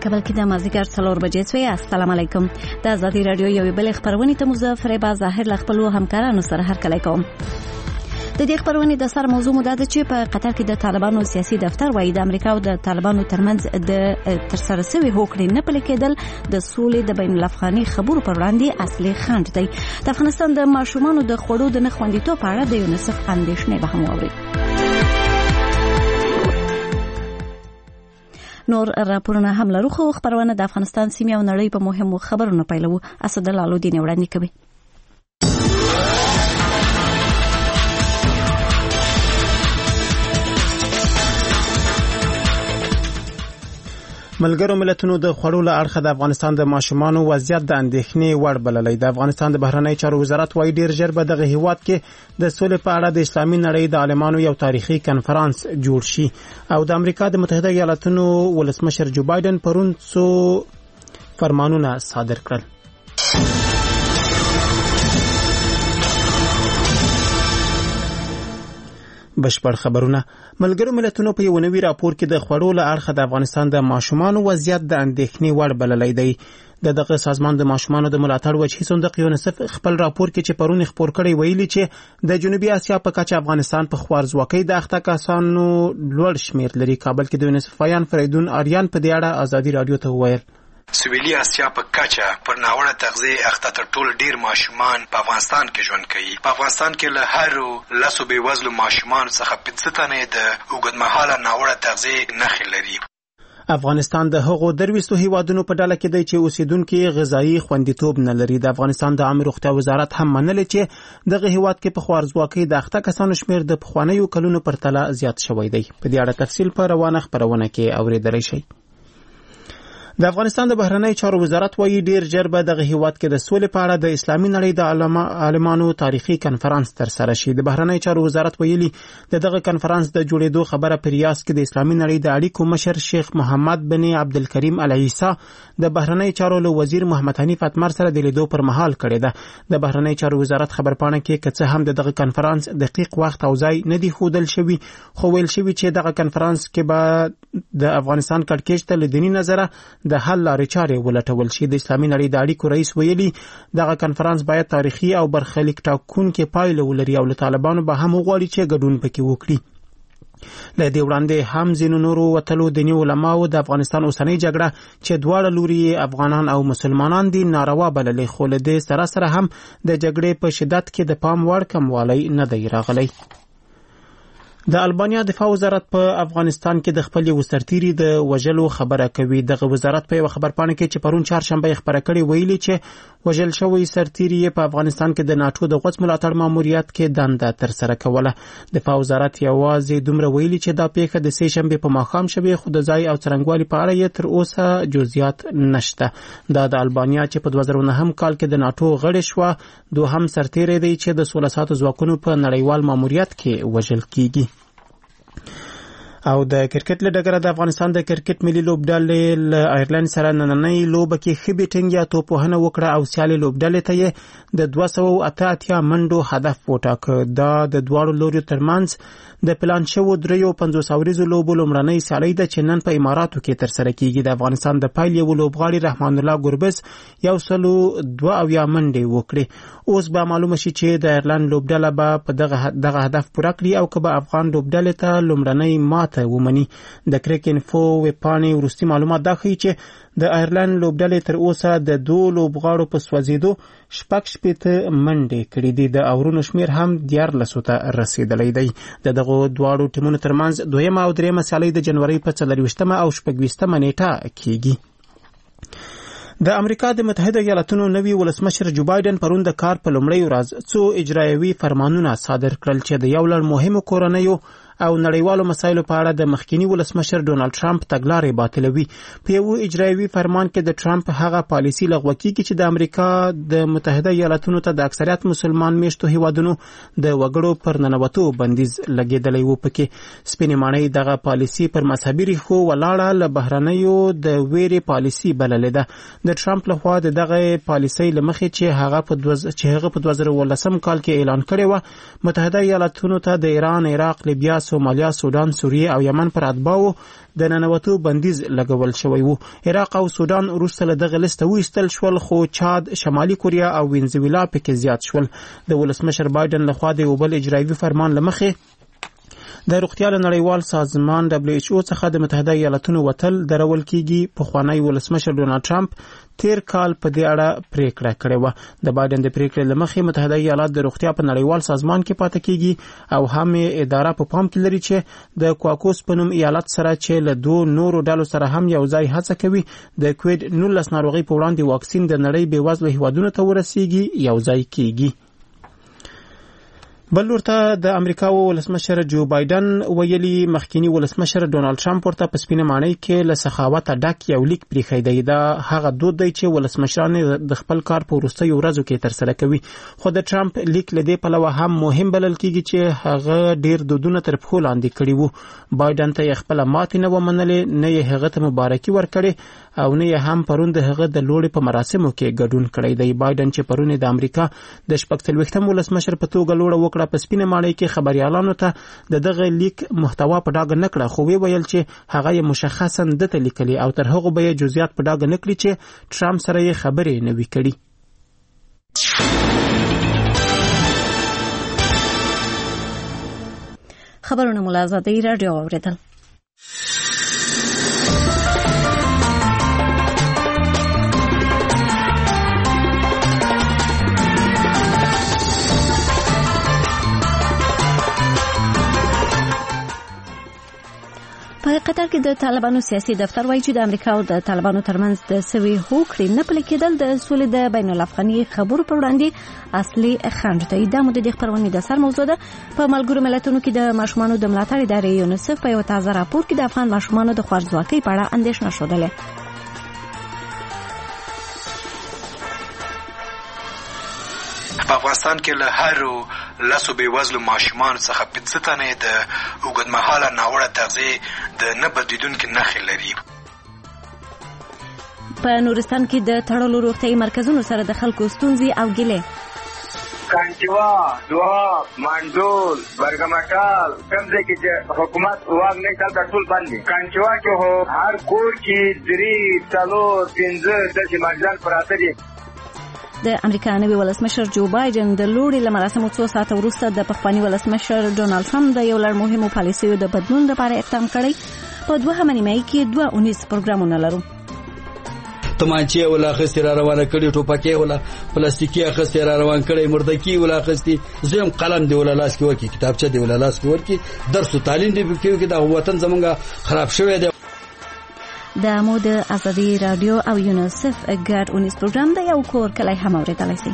کابل کې د مازیګر 4 بجې سوی. السلام علیکم. د ازادي رادیو یو بل خبرونه ته مظفر با ظاهر ل خپل همکارانو سره هرکلی کوم. د دې خبرونه د سر موضوع مدته چې په قطر کې د طالبانو سیاسي دفتر وایي د امریکا او د طالبانو ترمنځ د ترسره شوی هوکړې نه پلي کېدل د سولې د بین الافغاني خبرو پر وړاندې اصلي خنډ دی. د افغانستان د ماشومانو د خوړو د نه خوندیتوب په اړه د یونیسف اندېښنې به هم واوري. نور راپورونه هم لرو خو خبرونه د افغانستان سیمې او نړۍ په مهمو خبرونو پیلو. اسدالله الدین وړاندې کوي. ملګرو ملتونو د خوړو له اړخه د افغانستان د ماشومانو وضعیت د اندېښنې وړ بللی. د افغانستان د بهرنی چارو وزارت وايي ډیر ژر به دغه هیواد کې د سولې په اړه د اسلامي نړۍ د عالمانو یو تاریخي کنفرانس جوړ شي. او د امریکا د متحده ایالاتونو ولسمشر جو بایدن پرون څو فرمانونه صادر کړل. بشپړ خبرونه. ملګرو ملتونو په یو نوي راپور کې د خوړو له اړخه د افغانستان د ماشومانو وضعیت د اندېښنې وړ بللی دی. دغه سازمان د ماشومانو د ملاتړ وجهي صندوق یونیسف خپل راپور کې چې پرون خپور کړی ویلي چې د جنوبي اسیا په کچه افغانستان په خوارځواکۍ د اخته کسانو لوړ شمیر لري. کابل کې د یونیسف ویان فریدون آریان په دې اړه ازادي رادیو ته وویل. سویلي اسیا په کچه پر ناوړه تغذیه اخته تر ټولو ډیر ماشومان په افغانستان کې ژوند کوي. په افغانستان کې له هر لسو بې وزلو ماشومان څخه 15 تنه د اوږدمهاله ناوړه تغذیه نښې لري. افغانستان د هغو درويستو هیوادونو په ډله کې دی چې اوسیدونکو غذایی خوندیتوب نه لري. د افغانستان د عامه روغتیا وزارت هم منلي چې دغه هیواد کې په خوارځواکۍ د اخته کسانو شمیر د پخوانیو کلونو پر تله زیات شوی دی. په دې اړه تفصیل په روانه خبرونه کې اوریدلی شئ. د افغانستان د بهرنی چارو وزارت وايي ډیر ژر به دغه هیواد کې د سولې په اړه د اسلامي نړۍ د عالمانو تاریخي کنفرانس ترسره شي. د بهرنی چارو وزارت ویلي دغه کنفرانس د جوړېدو خبره په ریاض کې د اسلامي نړۍ د اړیکو مشر شیخ محمد بن عبدالکریم العیسی د بهرنی چارو له وزیر محمد حنیف اتمر سره د لیدو پر مهال کړې ده. د بهرنی چارو وزارت خبرپاڼه کې کڅه هم دغه کنفرانس دقیق وخت او ځای نه دی ښودل شوی، خو ویل شوی چې دغه کنفرانس کې به د افغانستان کړکېچ ته له دیني نظره د حل لارې چارې ولټول شي. د اسلامي نړۍ د اړیکو رئیس ویلي دغه کنفرانس باید تاریخي او برخلیک ټاکونکې پایله ولري او له طالبانو به هم وغواړي چې ګډون پکې وکړي. له دې وړاندې هم ځینو نورو وتلو دیني علماو د افغانستان اوسنۍ جګړه چې دواړه لوري افغانان او مسلمانان دي ناروا بللې، خو له دې سره هم د جګړې په شدت کې د پام وړ کموالی نه دی راغلی. د البانیا دفاع وزارت په افغانستان کې د خپل یو سرتیري د وژلو خبره کوي. دغه وزارت په یو خبرپاڼه کې چې پرون چهارشنبه خبره کړې ویلي چې وژل شوی سرتیري په افغانستان کې د ناتو د غوڅ ملاتړ ماموریت کې دنده تر سره کوله. دفاع وزارت یوازې دومره ویلي چې دا پیښه د سې شنبه په ماښام شوه، خو د ځای او څرنګوالي په اړه یې تر اوسه جزئیات نشته. دا د البانیا چې په 2009 کال کې د ناتو غړی شو دوهم سرتیری دی چې د 16 ساعتو ځواکونو په نړیوال ماموریت کې وژل کیږي. او د کرکټ له ډګره د افغانستان د کرکټ ملي لوبډلې له آیرلند سره نننۍ لوبه کې ښه بیټینګ یا توپوهنه وکړه او سیالي لوبډلې ته یې د 288 منډو هدف وټاکه. دا د دواړو لوريو ترمنځ د پلان شوو 53 اوریزو لوبو لومړنۍ سیالي د چنن په اماراتو کې تر سره کیږي. د افغانستان د پایل یو لوبغاړي رحمان الله ګربز 102 منډې وکړي. اوس به معلومه شي چې د آیرلند لوبډله به په دغه هدف پوره کړي او که به افغان لوبډلې ته لومړنۍ ماته ومني. د کریک انفو ویبپاڼې وروستي معلومات دا ښیي چې د آیرلند لوبډلې تر اوسه د 2 لوبغاړو په سوځېدو 6 منډې کړې دي. د اورونو شمیر هم 14 ته رسیدلی دی. دغه دواړو ټیمونو ترمنځ دویمه او دریمه سیالي د جنوري په 24 او 26 نیټه کیږي. د امریکا د متحده ایالاتونو نوي ولسمشر جو بایدن پرون د کار په لومړۍ ورځ څو اجرایوي فرمانونه صادر کړل چې د یو لړ مهمو کورنیو او نړیوالو مسایلو په اړه د مخکینی ولسمشر ډونالد ټرمپ تګلارې باطلوي. په یو اجرایوي فرمان کې د ټرمپ هغه پالیسي لغوه کیږي چې د امریکا د متحده ایالاتونو ته د اکثریت مسلمان میشتو هیوادونو د وګړو پر ننوتو بندیز لګیدلی و. پکې سپینې ماڼۍ دغه پالیسي پر مذهبي ریښو ولاړه له بهرنیو د ویرې پالیسي بللې ده. د ټرمپ لخوا دغه پالیسي لمخې چې هغه په 2019 کال کې اعلان کړی و متحده ایالاتونو ته د ایران، عراق، لیبیا، سومالیا، سودان، سوریه او یمن پر اتباعو د ننوتو بندیز لګول شوی وو. عراق او سودان وروسته له دغه لیسته وایستل شول، خو چاد، شمالي کوریا او وینزویلا پکې زیات شول. د ولسمشر بایدن لخوا د یو بل اجرایوي فرمان له مخې د روغتیا نړیوال سازمان WHO څخه د متحده ایالاتونو وتل درول کیږي. پخوانی ولسمشر ډونالد ټرمپ تیر کال په دې اړه پریکړه کړې و. د بایدن د پریکړې لمخې متحده ایالات د روغتیا په نړیوال سازمان کې پاتې کیږي او هم اداره په پام کې لري چې د کوکوس په نوم ایالت سره چې له دوه نورو ډلو سره هم یو ځای هڅه کوي د کووید 19 ناروغي په وړاندې واکسین د نړۍ بیوزلو هیوادونو ته ورسیږي یو ځای کیږي. بل ورته د امریکا ولسمشر جو بایدن ویلي مخکینی ولسمشر ډونالد ټرمپ ورته په سپینه معنی کې له سخاوت ډک یو لیک پریښی دی. دا هغه دود دی چې ولسمشران د خپل کار په وروستیو ورځو کې ترسره کوي. خو د ټرمپ لیک له دې پلوه هم مهم بلل کیږي چې هغه ډیر دودونه تر پښو لاندې کړي وو. بایدن ته خپل ماتې نه ومنلې، نه یې هغه ته مبارکي ورکړي او نه یې هم پرون د هغه د لوړې په مراسمو کې ګډون کړی دی. بایدن چې پرون د امریکا د 46م ولسمشر په توګه لوړه وکړه، په سپینه ماڼۍ کې خبريالانو ته دغه لیک محتوا په ډاګه نکړه، خو وی ویل چې هغه یې مشخصا دته لیکلي او تر هغه به جزئیات په ډاګه نکړي چې ټرمپ سره یې خبرې نه وی کړي. خبرونه ملازمه رادیو اوریدل. په قطر کې د طالبانو سیاسي دفتر وایي چې د امریکا او د طالبانو ترمنځ د سوي هوکړې نه پلي کېدل د سولې د بین الافغاني خبرو پر وړاندې اصلي خنډ دی. دا مو د دې خبرونې د سر موضوع ده. په ملګرو ملتونو کې د ماشومانو د ملاتړ ادارې یونیسف په یو تازه راپور کې د افغان ماشومانو د خوارځواکۍ په اړه اندېښنه ښودلې. په افغانستان کې له هر لاسو بیوزلو ماشومان څخه 15 تنه د اوږدمهاله ناوړه تغذیې د نه بدلیدونکو نښې لري. په نورستان کې د تړلو روغتیايي مرکزونو سره د خلکو ستونزې او ګیلې. کانچوا، دواب، مانډول، برګمټال کوم ځای کې چې حکومت واګ نه کړل ټول باندې. کانچوا کې هو هر کور کې 3 4 5 د مرزان پراته دي. د امریکا نوي ولسمشر جو بایدن د لوړې لمراسمو 2 ساعته وروسته د پخوانی ولسمشر ډونالد ټرمپ د یو لړ مهمو پالیسیو د بدلون لپاره اقدام کړی. په 2 نیمایي کې 2 پروګرامونه لرو. تمانچې ولا خسته را روانه کړي، ټوپکې ولا پلاستیکي خسته را روان کړي، مردکی ولا خسته، زم قلم دی ولا لاس کې ورکی، کتابچه دی ولا لاس کې ورکی، درس او تعلیم دی کې د وطن زمونږه خراب شوی دی. د مو د ازادي رادیو او یونیسف ګډ اونیس پروګرام د یو کور کلی هم اوریدلای شي.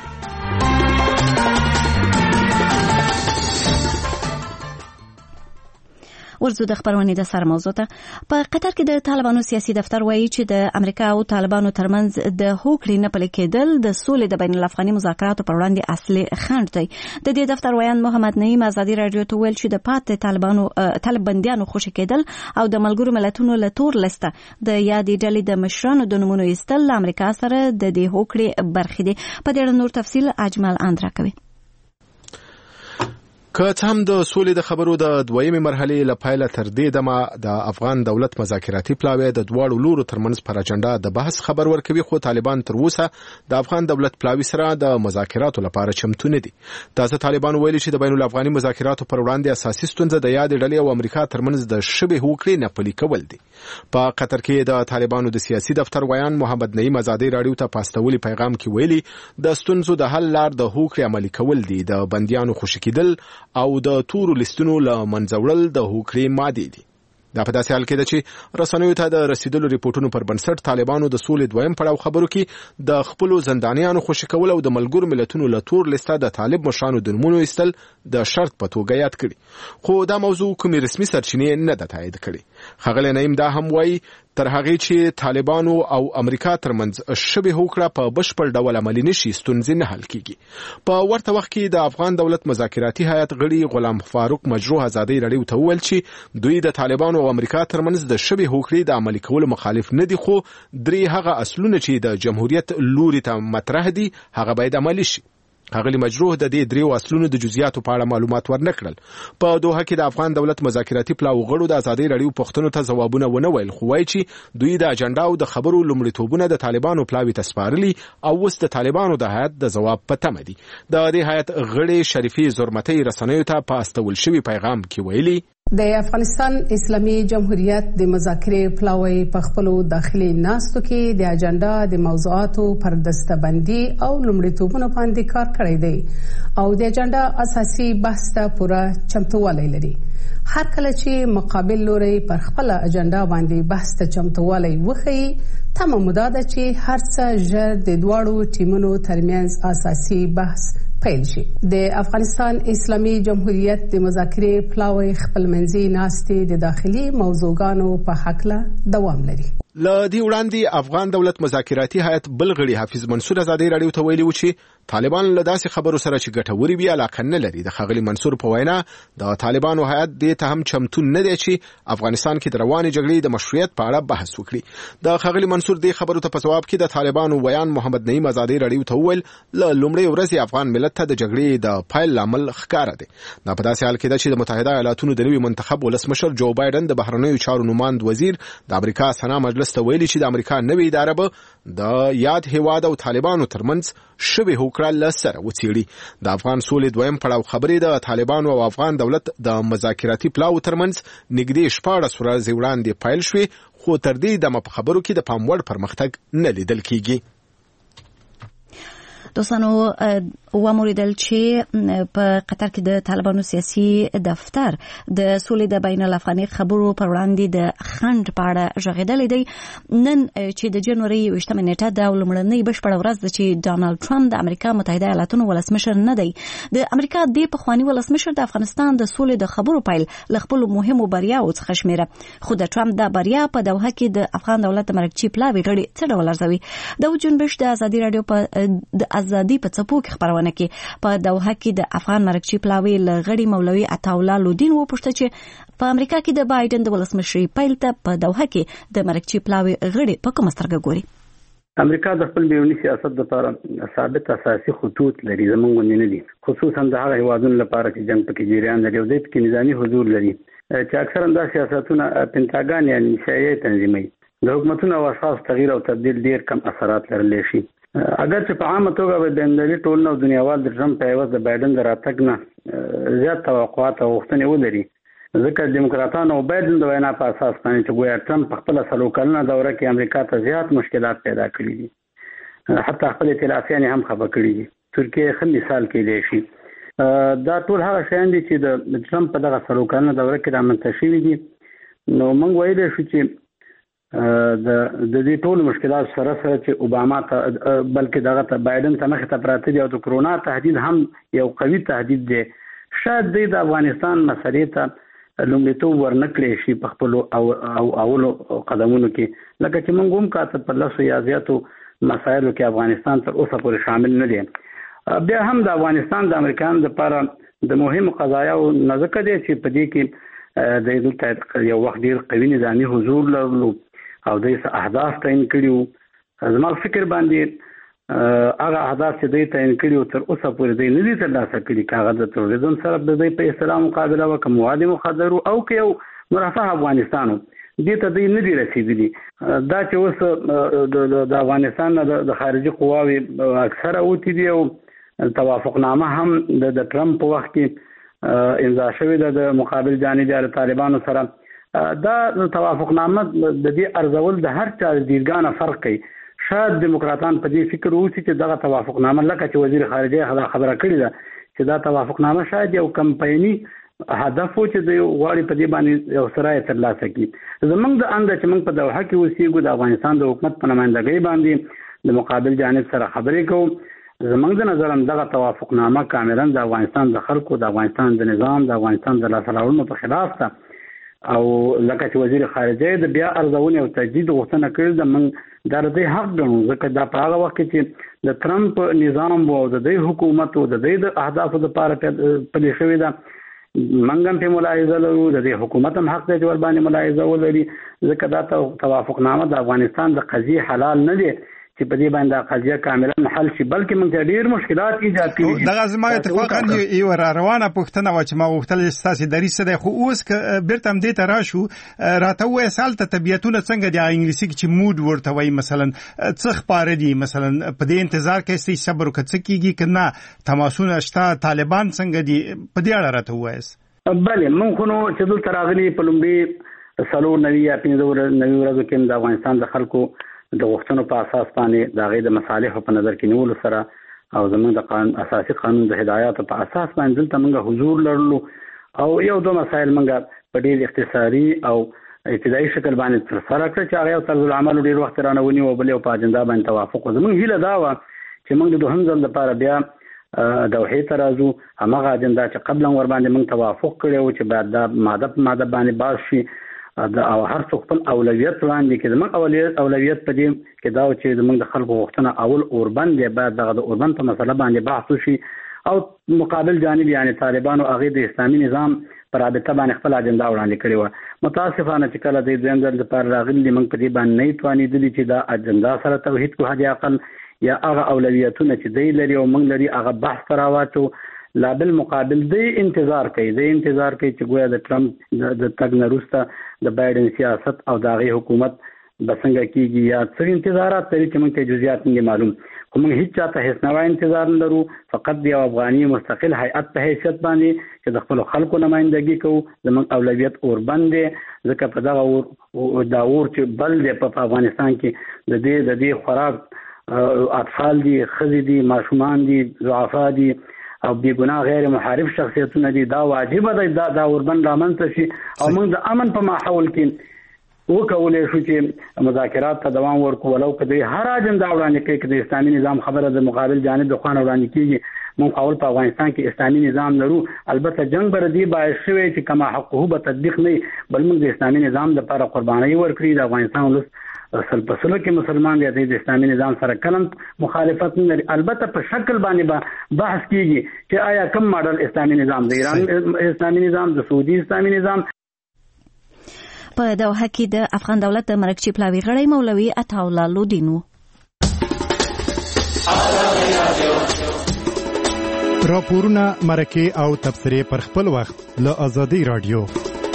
ورزو د خبرونې د سر موضوع ته. په قطر کې د طالبانو سیاسي دفتر وایي چې د امریکا او طالبانو ترمنځ د هوکړې نه پلي کېدل د سولې د بین الافغاني مذاکراتو پر وړاندې اصلي خنډ دی. د دې دفتر ویان محمد نعیم ازادي رادیو ته ویل چې د پاتې طالب بندیانو خوشي کېدل او د ملګرو ملتونو له تور لسته د یادې ډلې د مشرانو د نومونو ایستل له امریکا سره د دې هوکړې برخې دي. په دې اړه نور تفصیل اجمل اندرا کوي. که هم د سولې د خبرو د دویمې مرحلې لپاره تر دې دمه د افغان دولت مذاکراتي پلاوی د دواړو لورو ترمنځ پر اجنډا د بحث خبر ورکوي، خو طالبان تر اوسه د افغان دولت پلاوی سره د مذاکراتو لپاره چمتو نه دي. تاسو طالبان ویلي چې د بین الافغاني مذاکراتو پر وړاندې اساسي ستونزه د یاد ډلې او امریکا ترمنځ د شبه هوکړې نه پلي کول دي. په قطر کې د طالبانو د سیاسي دفتر ویان محمد نعیم ازادي رادیو ته پاستولي پیغام کې ویلي د ستونزو د حل لار د هوکړې عملي کول دي، د بنديانو خوشي کېدل او د تورو لستونو له منځوړل د هوکړې ماده دي. دا په داسې حال کې ده چې رسنیو ته د رسیدلو ریپورتونو پر بنسټ طالبانو د سولې دویم پړاو خبرو کې د خپل زندانیانو خوشي کول او د ملګرو ملتونو له تور لسته د طالب مشرانو د نومونو ایستل د شرط په توګه یاد کړي، خو دا موضوع کومې رسمي سرچینې نه ده تایید کړې. ښاغلی نعیم دا هم وایي تر هغې چې طالبانو او امریکا ترمنځ شبه هوکړه په بشپړ ډول عملي نشي ستونزې نه حل کیږي. په ورته وخت کې د افغان دولت مذاکراتي هیئت غړي غلام فاروق مجروح ازادي رادیو ته وویل چې دوی د طالبانو او امریکا ترمنځ د شبه هوکړې د عملي کولو مخالف نه دي، خو درې هغه اصلونه چې د جمهوریت لوري ته مطرح دي هغه باید عملي شي. ښاغلي مجروح د دې دریو اصلونو د جزئیاتو په اړه معلومات ورنکړل. په دوحه کې د افغان دولت مذاکراتي پلاو غړو د ازادي راډیو پوښتنو ته ځوابونه ونه ویل، خو وایي چې دوی د اجنډا او د خبرو لومړیتوبونه د طالبانو پلاوي ته سپارلي او اوس د طالبانو د هیات د ځواب په تمه دي. د دې هیات غړي شریفي زرمتي رسنیو ته په استول شوي پیغام کې ویلي د افغانستان اسلامي جمهوریت د مذاکرې پلاوی په خپل داخلي ناستو کې د اجنډا د موضوعاتو پر دستبندي او لومړیتوبونو باندې کار کړی دی او د اجنډا اساسي بحث ته پوره چمتووالی لري. هر کله چې مقابل لوري پر خپل اجنډا باندې بحث ته چمتووالی وښيي، تمه موده ده چې هر څه ژر د دواړو ټیمونو ترمنځ اساسي بحث پیل شي. د افغانستان اسلامي جمهوریت د مذاکرې پلاوی خپلمنځي ناستې د داخلي موضوعګانو په حق له دوام لري. له دې وړاندې افغان دولت مذاکراتي هیئت بل غړي حافظ منصور ازادي راډیو ته ویلي و چې طالبان له داسې خبرو سره چې ګټوري وي علاقه نه لري. د ښاغلي منصور په وینا د طالبانو هیئت دې ته هم چمتو نه دی چې افغانستان کې د روانې جګړې د مشروعیت په اړه بحث وکړي. د ښاغلي منصور دې خبرو ته په ځواب کې د طالبانو ویان محمد نعیم ازادي راډیو ته وویل له لومړۍ ورځې افغان ملت ته د جګړې د پایل لامل ښکاره دی. دا په داسې حال کې ده چې د متحده ایالاتونو د نوي منتخب ولسمشر جو بایدن د بهرنیو چارو نوماند وزیر د امریکا سنا مجلس ته ویلي چې د امریکا نوې اداره به د یاد هیواد او طالبانو ترمنځ شبه هوکړه له سره وڅېړي. د افغان سولې دویم پړاو خبرې د طالبانو او افغان دولت د مذاکراتي پلاو ترمنځ نږدې 14 ورځې وړاندې پیل شوې، خو تر دې دمه په خبرو کې د پام وړ پرمختګ نه لیدل کیږي. دوستانو وموریدل چې په قطر کې د طالبانو سیاسي دفتر د سولې د بین الافغاني خبرو پر وړاندې د خنډ په اړه غږېدلی دی. نن چې د جنوري 28 نیټه د لومړنۍ بشپړه ورځ ده چې ډانلډ ټرمپ د امریکا متحده ایالاتونو ولسمشر نه دی. د امریکا د پخوانی ولسمشر د افغانستان د سولې د خبرو پیل له خپل مهمو بریاوو څخه شمیره، خو د ټرمپ د بریا په دوحه کې د افغان دولت د مرکچی پلاوی غړي څه ډول ارزوي. د جنبش د ازادي راډیو په ازادي په څپو کې خبرونه کې په دوحه کې د افغان مرکچی پلاوی لغړی مولوي عطاالله لودین وپوښتل چې په امریکا کې د بایدن د ولسمشرۍ پیل ته په دوحه کې د مرکچی پلاوی غړي په کومه سترګه ګوري. امریکا د خپل بیرونی سیاست لپاره ثابت اساسي خطوط لري، زموږ نه دي، خصوصا د هغه هیوادونو لپاره چې جنگ پکې جریان لري او د پکې نظامی حضور لري چې اکثرا دا سیاستونه پینټاګان یا نشایي تنظیمي د حکومتونو او اشخاص تغییر او تبديل ډیر کم اثرات لرلی شي. اگر چې په عامه توګه به د بین‌المللي ټولنه او دنیاوال د ټرمپ په عوض د بایدن د راتګ نه زیات توقعات او غوښتنې ولري، ځکه دیموکراتانو او بایدن د وینا په اساس باندې چې ګویا ټرمپ په خپل 3 کلنه دوره کې امریکا ته زیات مشکلات پیدا کړي دي، حتی خپل ائتلافیان هم خبر کړي دي. ترکیه هم مثال کې دی شي. دا ټول هغه شیان دي چې د ټرمپ په دغه 3 کلنه دوره کې رامنځته شوي دي. نو موږ وایلی شو چې د دې ټول مشکلات سره چې اوباما ته بلکې دغه ته بایدن ته مخ ته پراته دي او د کرونا تهدید هم یو قوي تهدید دی. شاید د افغانستان مسلې ته لومړیتوب ورنکړي شي په خپل او اولو قدمونو کې، لکه چې موږ هم کاته په لاسو یا زیاتو مسایلو کې افغانستان تر اوسه پورې شامل نه دي. بیا هم د افغانستان د امریکایانو لپاره د مهمو قضایاو نظر دی چې په دې کې د دلته یو وخت ډیر قوي نظامی حضور لرلو او د اهداف تعین کړیو. زما فکر باندې هغه اهداف چې دوی تعین کړیو تر اوسه پورې دوی نه دي ترلاسه کړي، کاغذ د تروریزم سره د دوی په اصطلاح مقابله وکړه، مواد مخدر او که یو مرفه افغانستانو دې ته دوی نه دي رسېدلي. دا چې اوس د افغانستان د خارجي قواوې اکثره اوتې دي او توافقنامه هم د ټرمپ په وخت کې امضا شوې ده د مقابل جانب د طالبانو سره. دا توافقنامه د دې ارزول د هر چا دیرګانه فرق کوي. شاید دیموکراتان په دې فکر ووسی چې دغه توافقنامه لکه چې وزیر خارجه خبره کړې ده چې دا توافقنامه شاید یو کمپایني هدف و چې د غواړي په دې باندې یو سرای ترلاسه کړي. زمونږ د اند چې موږ په دوحه کې اوسېږو، د افغانستان د حکومت په نمائندګۍ باندې د مقابل جانب سره خبرې کوو. زمونږ د نظر هم دغه توافقنامه کاملا د افغانستان د خلکو، د افغانستان د نظام، د افغانستان د لاسته راوړنو په خلاف ده. او لکه چې وزیر خارجه د بیا ارزونې او تجدید غوښتنه کړې ده، موږ دا د دې حق ګڼو، ځکه دا په هغه وخت کې چې د ټرمپ نظام او د دې حکومت او د دې اهدافو لپاره پلي شوې ده، موږ هم په ملاحظه لرو، د دې حکومت هم حق دی چې ور باندې ملاحظه ولري، ځکه دا توافقنامه د افغانستان د قضیې حلال نه دی چې په دې باندې قضیه کاملا حل شي، بلکې موږ ډېر مشکلات ایجاد کړي. دغه زما اتفاقا یو روانه پوښتنه و چې ما غوښتل ستاسو دریس ده، خو اوس بیرته هم دې ته راشو راته وایي سالته طبيعتونه څنګه د انګلیسي کې چې موډ ورته وایي مثلا څه خبره دي، مثلا په دې انتظار کې سي صبر وکړي کېږي کنه تماسونه شته، طالبان څنګه دي په دې اړه راته وایي. بله موږ خو نو چې دلته راغلي په لومړي 90 یا 15 ورځو کې د افغانستان د خلکو د غوښتنو په اساس باندې د هغې د مصالحو په نظر کې نیولو سره او زموږ د اساسي قانون د هدایاتو په اساس باندې دلته موږ حضور لرلو او یو دوه مسایل موږ په ډېر اختصاري او ابتدایي شکل باندې ترسره کړ چې هغه یو طرز العمل ډېر وخت رانه ونیو او بل یو په اجنډا باندې توافق و. زموږ هیله دا وه چې موږ د دوهم ځل لپاره بیا دوحې ته راځو، هماغه اجنډا چې قبلا ور باندې موږ توافق کړی و چې باید دا ماده په ماده باندې باز شي او هر څوک خپل اولویت وړاندې کړي. زموږ اولویت په دې کې دا و چې زموږ د خلکو غوښتنه اول اوربند دی، باید دغه د اوربند په مسله باندې بحث وشي او مقابل جانب یعنی طالبانو هغې د اسلامي نظام په رابطه باندې خپل اجنډا وړاندې کړې وه. متاسفانه چې کله د دویم ځل لپاره راغلي موږ په دې باندې نه توانېدلي چې دا اجنډا سره توحید کو حد اقل یا هغه اولویتونه چې دی لري او موږ لري هغه بحث ته راواچو. لا بالمقابل دی انتظار کوي چې ګویا د ټرمپ د تګ نه وروسته د بایډن سیاست او د هغې حکومت به څنګه کېږي یا څه انتظارات لري چې موږ ته جزئیات نه معلوم، خو موږ هېڅ چاته هېڅ نوی انتظار نه لرو، فقط د یو افغاني مستقل هیئت په حیثیت باندې چې د خپلو خلکو نمایندګي کوو. زموږ اولویت اوربند دی، ځکه په دغه دا اور چې بل دی په افغانستان کې د دې خوراک اطفال دي، ښځې دي، ماشومان دي، ضعفا دي او بیګناه غیر محارب شخصیتونه دي. دا واجبه ده دا اوربند رامنځته شي او موږ د امن په ماحول کې وکولی شو چې مذاکرات ته دوام ورکړو، ولو که د هر اجنډا وړاندې کوي که د اسلامي نظام خبره د مقابل جانب د خوا نه وړاندې کېږي. موږ اول په افغانستان کې اسلامي نظام لرو، البته جنګ به د دې باعث شوی چې کما حقوقو به تطبیق نه وي، بل موږ د اسلامي نظام دپاره قربانۍ ورکړي. د افغانستان ولس سل په سلو کې مسلمان دی، د اسلامي نظام سره کلم مخالفت نه لري. البته په شکل باندې به بحث کېږي چې آیا کوم ماډل اسلامي نظام، د ایران اسلامي نظام، د سعودي اسلامي نظام. په دوحه کې د افغان دولت د مرکزي پلاوي غړی مولوي عطاالله لودین و. راپورونه، مرکې او تبصرې پر خپل وخت له ازادي رادیو.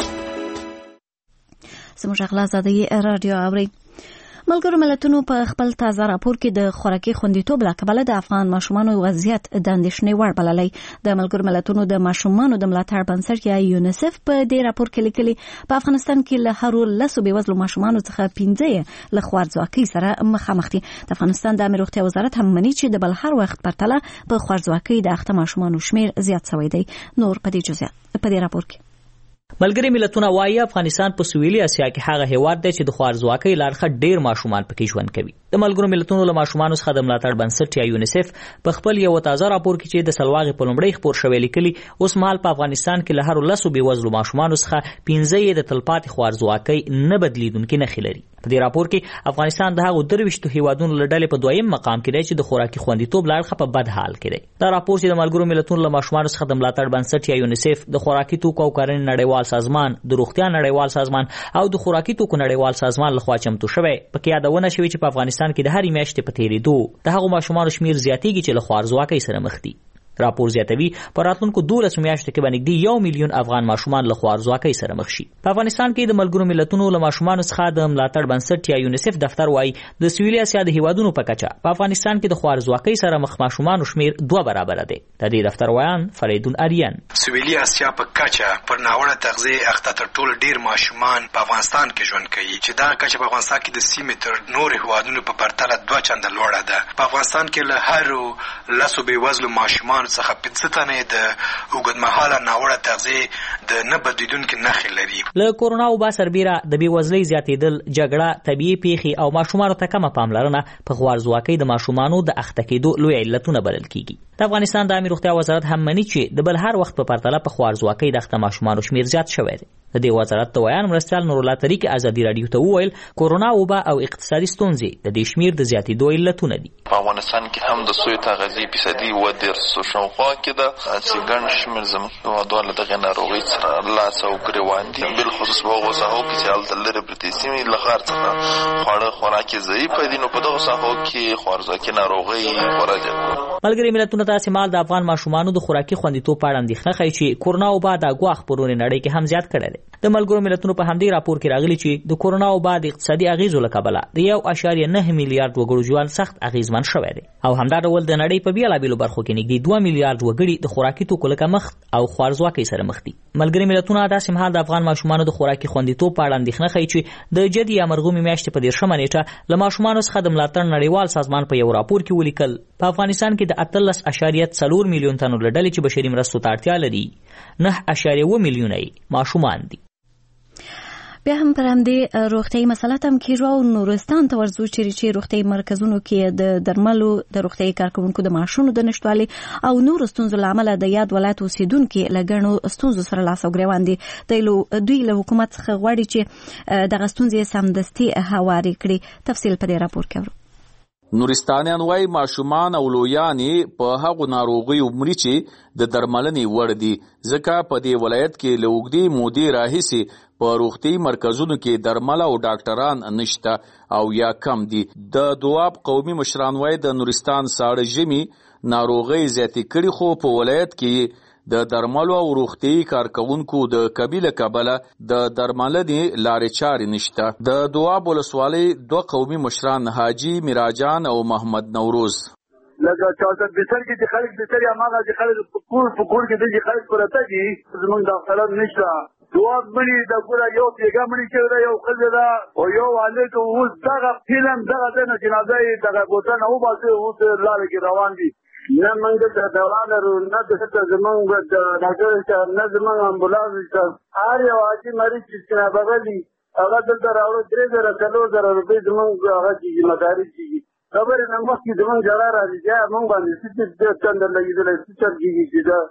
زموږ غلا ازادي رادیو اوري. ملګرو ملتونو په خپل تازه راپور کې د خوراکي خوندیتوب له کبله د افغان ماشومانو وضعیت د اندېښنې وړ بللی. د ملګرو ملتونو د ماشومانو د ملاتړ بنسټ یا یونیسف په دې راپور کې لیکلي په افغانستان کې له هرو 10 بېوزلو ماشومانو څخه 15 له خوارځواکۍ سره مخامخ دي. د افغانستان د عامه روغتیا وزارت هم مني چې د بل هر وخت پرتله په خوارځواکۍ د اخته ماشومانو شمیر زیات شوی دی. نور په دې جزئیات په دې راپور کې ملګری ملتونه وايي افغانستان په سویلي اسیا کې هغه هیواد دی چې د خوارځواکۍ لارښه ډېر ماشومان پکې ژوند کوي. د ملګرو ملتونو له ماشومانو څخه د ملاتړ بنسټ یا یونیسف په خپل یو تازه راپور کې چې د سلواغې په لومړی خپور شوی لیکلي اوس مهال په افغانستان کې له هرو 10 بېوزلو ماشومانو څخه 15 د تلپاتې خوارځواکۍ نه بدلیدونکي نښې لري. په دې راپور کې افغانستان د هغو 23 هیوادونو له ډلې په دویم مقام کې دی چې د خوراکي خوندیتوب لارښه په بد حال کې دی. دا راپور چې د ملګرو ملتونو له ماشومانو څخه د ملاتړ بنسټ یا یونیسف، د خوراکي توکو او کرنې نړیوال سازمان، د روغتیا نړیوال سازمان او د خوراکي توکو نړیوال سازمان لخوا چمتو شوی، پکې یادونه شوې چې په افغانستان کې د هرې میاشتې په تیریدو د هغو ماشومانو شمیر زیاتېږي چې له خوارځواکۍ سره مخ دي. راپور زیاتوي په راتلونکو 12 میاشتو کې باندې 1 میلیون افغان ماشومان له خوارځواکۍ سره مخ شي. په افغانستان کې د ملګرو ملتونو له ماشومانو څخه د ملاتړ بنسټ یا یونیسف دفتر وايي د سویلي اسیا د هیوادونو په کچه په افغانستان کې د خوارځواکۍ سره مخ ماشومانو شمیر 2 برابر دی. د دې دفتر ویان فریدون اریان سویلي اسیا په کچه پر ناوړه تغذیه اخته تر ټولو ډیر ماشومان په افغانستان کې ژوند کوي چې دا کچه په افغانستان کې د سیمې تر نور هیوادونو په پرتله 2 چنده لوړه ده. په افغانستان کې له هرو 10 بېوزلو ماشومانو څخه 15 د اوږدمهاله ناوړه تغذیې د نه بدلیدونکي نښې لري. له کورونا وبا سربیره د بېوزلۍ زیاتېدل، جګړه، طبیعي پیښې او ماشومانو ته کمه پاملرنه په خوارځواکۍ د ماشومانو د اخته کېدو لوی علتونه بلل کېږي. د افغانستان د عامه روغتیا وزارت هم مني چې د بل هر وخت په پرتله په خوارځواکۍ د اخته ماشومانو شمیر زیات شوی دی. د دې وزارت ته ویان مرستیال نورالله طریق ازادي رادیو ته وویل کورونا وبا او اقتصادي ستونزې د دې شمیر د زیاتېدو علتونه دي. په افغانستان کې هم د سوی تغذیې فیصدي 10 شاوخوا کې ده چې ګڼ شمېر زموږ هېوادوال له دغې ناروغۍ سره لاس او ګرېوان دي. بالخصوص په هغو ساحو کې چې هلته لرې پرتې سیمې له ښار څخه خواړه خوراک یې ضعیفه دي، نو په دغو ساحو کې خوارځواکي ناروغۍ خورا زیاته. ملګري ملتونو ته سیمال د افغان ماشومانو د خوراکي خوندیتوب په اړه اندېښنه ښیي چې کورونا وبا د ګواښ په رونې نړۍ کې هم زیات کړی دی. د ملګرو ملتونو په همدې راپور کې راغلي چې د کورونا وبا د اقتصادي اغیزو له کبله د 1.9 میلیارډ وګړو ژوند سخت اغیزمن شوی دی او همدا ډول د نړۍ په بېلابېلو برخو کې نږدې 2 میلیارډ وګړي د خوراکي توکو له کمښت او خوارځواکۍ سره مخ دي. ملګري ملتونه داسې مهال د افغان ماشومانو د خوراکي خوندیتوب په اړه اندېښنه ښیي چې د جدي یا مرغومې میاشتې په 10مه نیټه له ماشومانو څخه د ملاتړ نړیوال سازمان په یو راپور کې ولیکل په افغانستان کې د 18.4 میلیون تنو له ډلې چې بشري مرستو ته اړتیا لري 9.1 میلیونه ماشومان دي. بیا هم پر همدې روغتیايي مسله هم کېږو او نورستان ته ورځو چې روغتیايي مرکزونو کې د درملو د روغتیايي کارکوونکو د معاشونو د نشتوالي او نورو ستونزو له امله د یاد ولایت اوسیدونکي له ګڼو ستونزو سره لاس او ګریوان دي. دوی له حکومت څخه غواړي چې دغه ستونزې سمدستي هواري کړي. تفصیل په دې راپور کې ورو. نورستانیان وای ماشومان او لویانې په هغو ناروغیو مري چې د درملنې وړ دي، ځکه په دې ولایت کې له اوږدې مودې راهیسې په روغتیايي مرکزونو کې درمل او ډاکټران نشته او یا کم دي. د دواب قومي مشران وای د نورستان ساړه ژمي ناروغۍ زیاتې کړي، خو په ولایت کې د درملو او روغتیايي کارکوونکو د کبیله کبله د درملنې لارې چارې نشته. د دواب ولسوالۍ 2 قومي مشران حاجی میراجان او محمد نوروز لکه چاته بستر کې چې خلک بستر یا ماغه چې خلک په کور کې د خلک پرته دي، زمونږ ډاکټران نشته. دواب مړي د ګوره یو پیغام مړي چې دا یو خل دا او یو والد اوس دغه فلم دغه د جنازه دغه بوتان او باسه اوس لاره کې روان دي. نه موږ ته دوا لرو، نه د زمونږ د ډاکټر نه زمونږ امبولانس ته هر یو عادي مریض چې بغلی هغه دلته راوړو 3,000 روپۍ زمونږ هغه چې ذمہداري کیږي. خبرې نه مخکې زمونږ جړه راځي چې موږ باندې څه چندر لګېدلی څه چل کېږي چې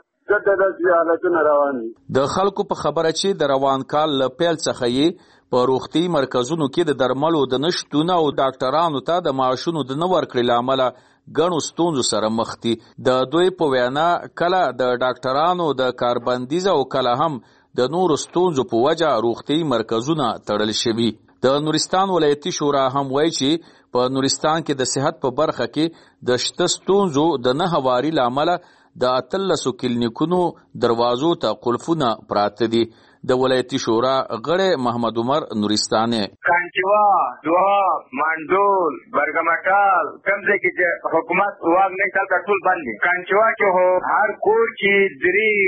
د خلکو په خبره چې د روان کال له پیل څخه یې په روغتیايي مرکزونو کې د درملو د نشتون او ډاکټرانو ته د معاشونو د نه ورکړې له امله ګڼو ستونزو سره مخ دي. د دوی په وینا کله د ډاکټرانو د کاربندیز او کله هم د نورو ستونزو په وجه روغتیايي مرکزونه تړل شوي. د نورستان ولایتي شورا هم وایي چې په نورستان کې د صحت په برخه کې د شته ستونزو د نه هواري له امله د 13 کلینیکونو دروازو ته قلفونه پراته دي. د ولایتي شورا غړی محمد عمر نورستاني کانچوا دواب مانډول برګمټال کوم ځای کې چې حکومت واګ نه کال ټول باندې کانچوا کې هو هر کور کې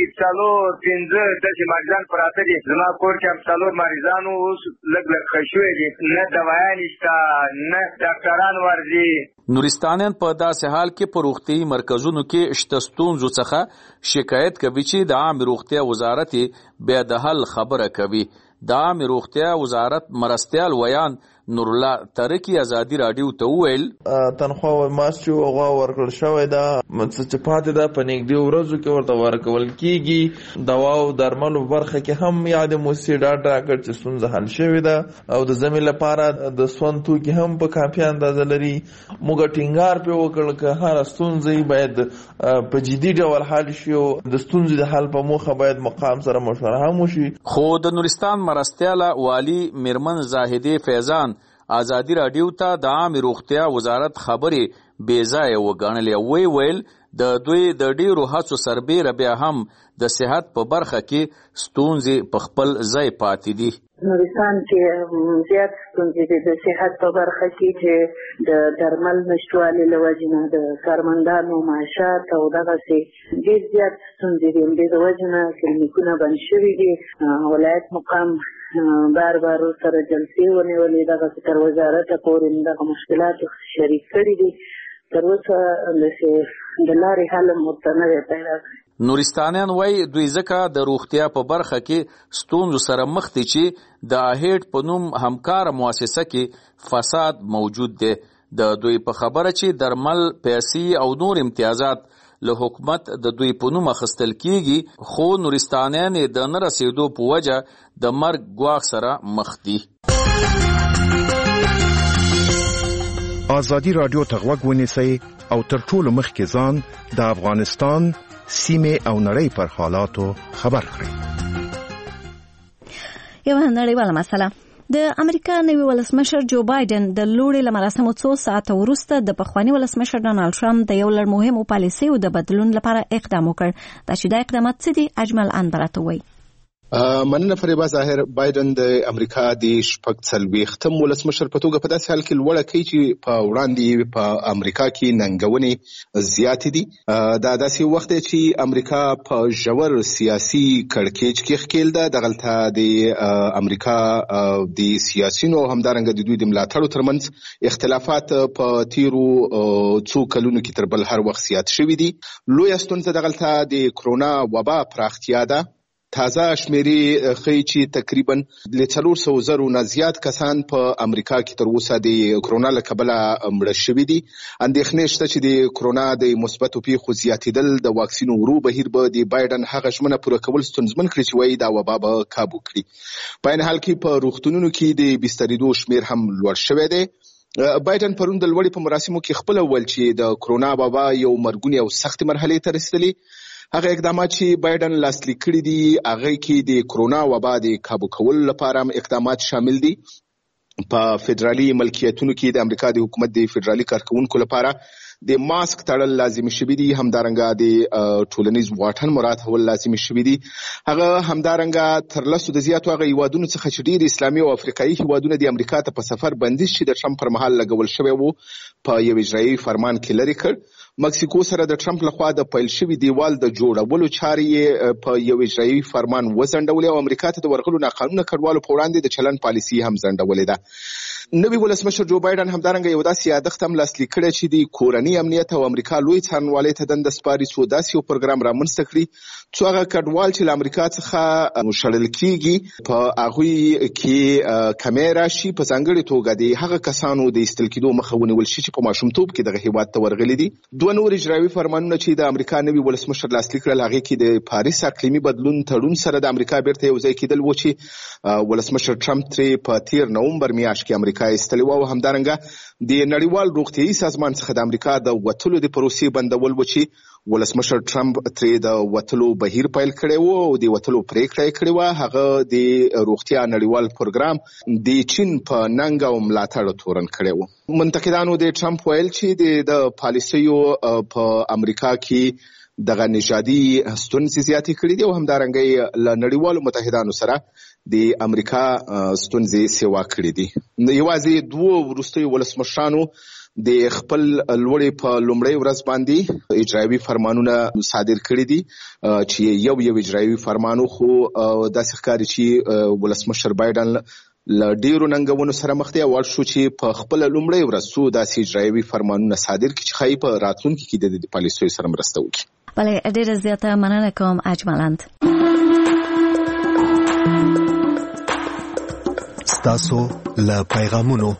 3 4 5 د مریضان پراته دي. زما کور کې هم 4 مریضانو اوس لګ خښوي دي، نه دوايا نشته نه ډاکټران ورځي. نورستانیان په داسې حال کې په روغتیايي مرکزونو کې شته ستونزو څخه شکایت کوي چې د عام روغتیا وزارت بیا د حل خبره کوي. د عام روغتیا وزارت مرستیال ویان نور الله ترکی ازادي رادیو ته ویل تنخواه او معاش چې هغه ورکړل شوی دا چې پاتې ده په نږدې ورځو کې ورته ورکول کیږي. دوا او درملو برخه کې هم یاد موسی ډاډ راکړ چې ستونزه حل شوې ده او د زمي لپاره د سون توکي هم په کافي اندازه لري. موږ ټینګار په وکړل چې هر ستونزه باید په جدي ډول حل شي او د ستونزې د حل په موخه باید مقام سره مشوره هم وشي. خو د نورستان مرستیاله والی میرمن زاهدی فیضان ازادي رادیو ته د عام روغتیا وزارت خبرې بې ځایه وګڼلې. ویل د دوی د ډیرو هڅو سربیره بیا هم د صحت په برخه کې ستونزې په خپل ځای پاتې دي. نورستان کې زیات ستونزې دي د صحت په برخه کې چې د درمل نشتوالي له وجې نه د کارمندانو معاشات او دغسې ډېر زیات ستونزې دي. همدې د وجې نه کلینیکونه بند شوي دي. ولایت مقام بار سره جلسې ونیولې، دغسې تر وزارته پورې دغه مشکلات شریک کړي دي. تر اوسه د لارې حل هم ورته نه دی پیدا کړی. نورستانیان وای دوی ځکه د روغتیا په برخه کې ستونزو سره مخ دي چې د هیټ په نوم همکار مؤسسه کې فساد موجود دی. د دوی په خبره چې درمل، پیسې او نور امتیازات له حکومت د دوی په نوم اخیستل کیږي، خو نورستانیان د نه رسیدو په وجه د مرګ ګواښ سره مخ دي. ازادي رادیو ته غوږ ونیسئ او تر ټولو مخکې ځان د افغانستان سیمه او نړۍ پر حالاتو خبر کړئ. یو نړیواله مسله. د امریکا نوي ولسمشر جو بایدن د لوړې له مراسمو څو ساعته وروسته د پخواني ولسمشر ډانلډ ټرمپ د یو لړ مهمو پالیسیو د بدلون لپاره اقدام وکړ. دا چې د اقدامات څه دي اجمل انبرته وایي. مننه فریبا ظاهر. بایدن د امریکا د 40 ولسمشر په توګه په داسې حال کې لوړه کوي چې په وړاندې په امریکا کې ننګونې زیات دي. دا داسې وخت دی چې امریکا په ژور سیاسي کړکېچ کې ښکېل ده. دغلته د امریکا د سیاسيونو همدارنګه د دوی د ملاتړو ترمنځ اختلافات په تیرو څو کلونو کې تر بل هر وخت زیات شوي دي. لویه ستونزه دغلته د کرونا وبا پراختیا ده. تازه شمیرې ښیي چې تقریبا له 400,000 نه زیات کسان په امریکا کې تر اوسه د کرونا له کبله مړه شوي دي. اندېښنې شته چې د کرونا د مثبتو پیښو زیاتېدل د واکسینو ورو بهیر به د بایدن هغه ژمنه پوره کول ستونزمن کړي چې وایي دا وبا به کابو کړي. په عین حال کې په روغتونونو کې د بسترېدو شمیر هم لوړ شوی دی. بایدن پرون د لوړې په مراسمو کې خپله وویل چې د کرونا وبا یو مرګونې او سختې مرحلې ته رسېدلې. هغه اقدامات چې بایدن لاسلیک کړي دي هغه کې د کرونا وبا د کابو کولو لپاره اقدامات شامل دي. په فدرالي ملکیتونو کې د امریکا د حکومت د فدرالي کارکونکو لپاره د ماسک تړل لازمي شوي دي. همدارنګه د ټولنیز واټن مراعاتول لازمي شوي دي. هغه همدارنګه تر 10 د زیاتو هغه هیوادونو څخه چې ډېر اسلامي او افریقایي هیوادونه د امریکا ته په سفر بندیز چې د ټرمپ پر مهال لګول شوی وو په یو اجرایي فرمان کې لري کړ. مکسیکو سره د ټرمپ لخوا د پیل شوي دیوال د جوړولو چارې په یو اجرایي فرمان وځنډولې او امریکا ته د ورغلو ناقانونه کډوالو په وړاندې د چلن پالیسي هم ځنډولې ده. نوی ولسمشر جو بایدن همدارنګه یو داسې یادښت هم لاسلیک کړی چې د کورني امنیت او امریکا لوی څارنوالۍ ته دنده سپاري څو داسې یو پروګرام رامنځته کړي څو هغه کډوال چې له امریکا څخه شړل کېږي په هغوی کې کمې راشي. په ځانګړې توګه د هغه کسانو د ایستل کېدو مخه ونیول شي چې په ماشومتوب کې دغه هیواد ته ورغلي دي. دوه نور اجرایي فرمانونه چې د امریکا نوي ولسمشر لاسلیک کړل هغې کې د پاریس اقلیمي بدلون تړون سره د امریکا بیرته یوځای کېدل و چې ولسمشر ټرمپ ترې په 13 نومبر میاشت کې امریکا ایستلی و. او همدارنګه د نړیوال روغتیايي سازمان څخه د امریکا د وتلو د پروسې بندول و چې ولسمشر ټرمپ ترې د وتلو بهیر پیل کړی و او د وتلو پریکړه یې کړې وه. هغه د روغتیا نړیوال پروګرام د چین په ننګ او ملاتړ تورن کړی و. منتقدانو د ټرمپ ویل چې د پالیسیو په امریکا کې دغه نژادي ستونزې زیاتې کړي دي او همدارنګه له نړیوالو متحدانو سره د امریکا ستونزې سیوا کړي دي. یوازې دوه وروستیو ولسمشرانو د خپل لوړې په لومړۍ ورځ باندې اجرایي فرمانونه صادر کړي دي چې یو اجرایي فرمانو خو داسې ښکاري چې ولسمشر بایدن له ډیرو ننګونو سره مخ دی. اول شو چې په خپل لومړۍ ورځ څو داسې اجرایي فرمانونه صادر کړي چې ښایي په راتلونکي کې د پالیسیو سره مرسته وکړي. بله ډیره زیاته مننه کوم اجملند. ستاسو له پیغامونو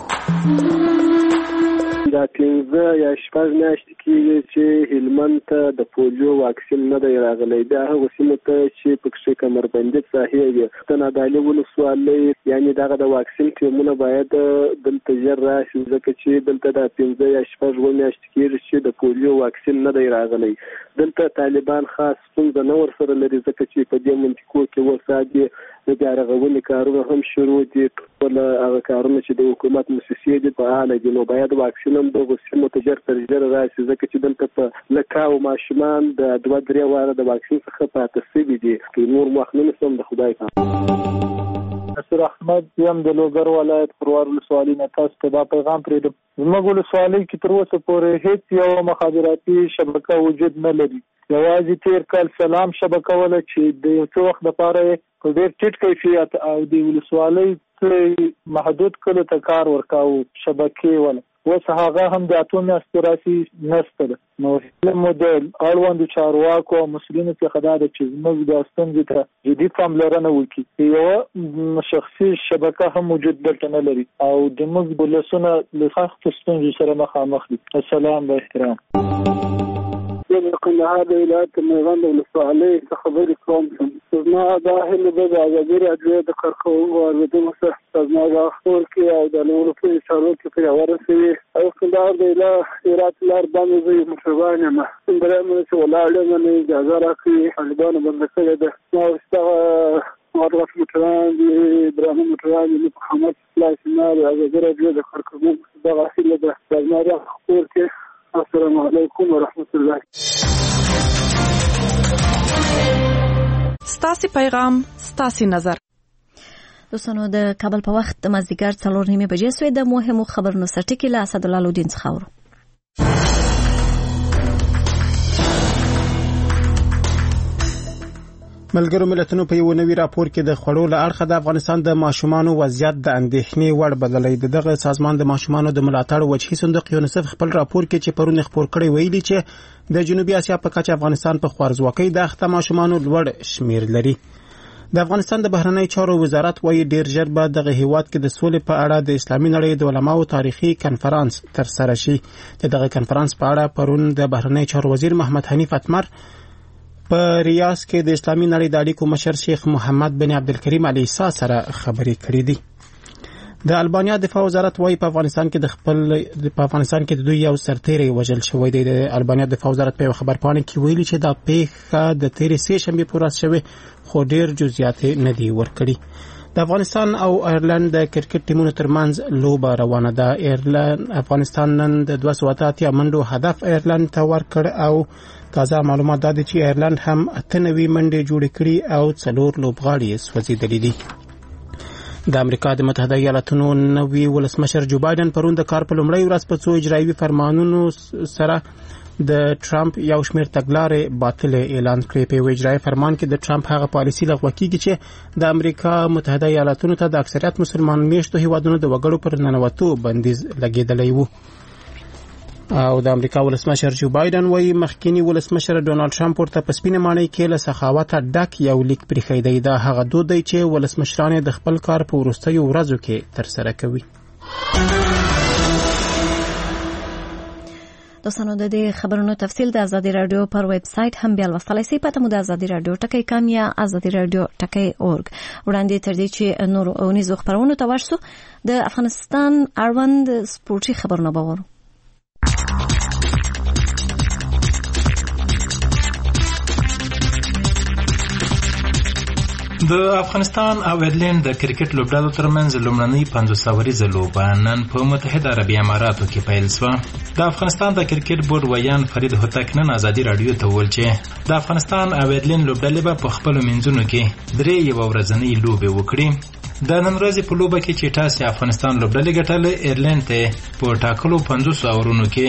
دا 15 یا 16 میاشتې کېږي چې هلمند ته د پولیو واکسین نه دی راغلی. دا هغه سیمو ته چې پکې کمربندي ساحې وي د نادعلي ولسوالۍ یعنې دغه د واکسین ټیمونه باید دلته ژر راشي ځکه چې دلته دا 15 یا 16 میاشتې کېږي چې د پولیو واکسین نه دی راغلی. دلته طالبان خاص ستونزه نه ورسره لري ځکه چې په دې منطقو کې وسادي د بیارغونې کارونه هم شروع دي. ټول هغه کارونه چې د حکومت موسسې دي فعاله دي نو باید واکسین هم دغو سیمو ته ژر تر ژره راشي ځکه چې دلته په لکاو ماشومان د 2-3 واره د واکسین څخه پاتې شوي دي. نور وخت نه نشم د خدای په نصر احمد یم د لوګر ولایت پروار ولسوالۍ نه تاسو ته دا پیغام پرېږدم. زموږ ولسوالۍ کې تر اوسه پورې هېڅ یو مخابراتي شبکه وجود نه لري. یوازې تېر کال سلام شبکه وله چې د یو څه وخت لپاره په ډېر ټیټ کیفیت او د ولسوالۍ محدود کلو ته کار ورکاو شبکې وله. اوس هغه هم د 8 میاشتې راسي نشته ده. نو مو د اړوندو چارواکو او مسؤلینو څخه دا ده چې زموږ د ستونزې ته جدي پاملرنه وکړي. یوه شخصي شبکه هم وجود دلته نه لري او زموږ ولسونه له سختو ستونزو سره مخامخ دي. السلام به احترام. د کندهار د ولایت میوند ولسوالۍ څخه خبرې کوم. زما دا هیله ده د ازادي راډیو د کارکوونکو اوریدونکو سره زما د خبرو کې او د نورو چارو کې پرې ورسوي. او کندهار د هرات لار باندې زه موټروان یم. درېیم چې ولاړ یم نه اجازه راکړي طالبانو بنده کړې ده. ما ورسته مارغت موټران دي درانه موټران دي په خامت خلاص نه د ازادي راډیو د کارکوونکو دغه هیله ده. زما د خبرو کې السلام علیکم ورحمت الله. ستاسو پیغام ستاسو نظر. دوستانو د کابل په وخت د مازدیګر 4:30 بجې سوې د مهمو خبرونو سرټکی له اسدالله الدین څخه اورو. ملګرو ملتونو په یو نوي راپور کې د خوړو له اړخه د افغانستان د ماشومانو وضعیت د اندېښنې وړ بللی. دغه سازمان د ماشومانو د ملاتړ وجهي صندوق یونیسف خپل راپور کې چې پرون خپور کړی ویلي چې د جنوبي اسیا په کچه افغانستان په خوارځواکۍ د اخته ماشومانو لوړ شمیر لري. د افغانستان د بهرنی چارو وزارت وايي ډیر ژر به دغه هیواد کې د سولې په اړه د اسلامي نړۍ د علماو تاریخي کنفرانس ترسره شي. دغه کنفرانس په اړه پرون د بهرنی چارو وزیر محمد حنیف اتمر په ریاض کې د اسلامي نړۍ د اړیکو مشر شیخ محمد بن عبدالکریم علی عیسی سره خبرې کړې دي. د البانیا دفاع وزارت وايي په افغانستان کې د دوی یو سرتیری وژل شوی دی. د البانیا دفاع وزارت په خبرپاڼه کې ویلي چې دا پیښه د تیرې سه شنبې په ورځ شوې خو ډیر جزئیات نه دي ورکړي. د افغانستان او ایرلند د کرکټ ټیمونو ترمنځ لوبه روانه ده. افغانستان نن د 280 منډو هدف ایرلند ته ورکړ او تازه معلومات دا دي چې ایرلند هم 98 منډې جوړې کړې او 4 لوبغاړي سوځېدلي دي. د امریکا د متحده ایالاتونو نوي ولسمشر جو بایدن پرون د کار په لومړۍ ورځ په څو اجرایوي فرمانونو سره د ټرمپ یو شمېر تګلارې باطل اعلان کړې. په یو اجرایي فرمان کې د ټرمپ هغه پالیسي لغوه کیږي چې د امریکا متحده ایالاتونو ته د اکثریت مسلمان میشتو هیوادونو د وګړو پر ننوتو بندیز لګېدلی و. او د امریکا ولسمشر جو بایدن وايي مخکینی ولسمشر ډونالد ټرمپ ورته په سپینه ماڼۍ کې له سخاوت ډک یو لیک پریښی دی. دا هغه دود دی چې ولسمشران د خپل کار په وروستیو ورځو کې ترسره کوي. دوستانو د دې خبرونو تفصیل د ازادي رادیو پر ویب سټ هم بیا لوستلای شئ. پته مو د ازادي رادیو ټکی کام یا ازادي رادیو ټکی اورګ. وړاندې تر دې چې نور اونیزو خبرونو ته ورسو د افغانستان اړوند سپورتي خبرونه به وورو. د افغانستان او ایرلند د کرکټ لوبډالو ترمنځ لومړنۍ 500 ورځې لوبه نن په متحده عربي اماراتو کې پیل شوه. د افغانستان د کرکټ بورډ ویان فرید هوتک نن ازادي رادیو ته وویل چې د افغانستان او ایرلند لوبډلې به په خپلو منځونو کې 3 یو ورځنۍ لوبې وکړي. د نن ورځې په لوبه کې چې ټاس افغانستان لوبډلې ګټلې، ایرلند ته په ټاکلو 500 اورونو کې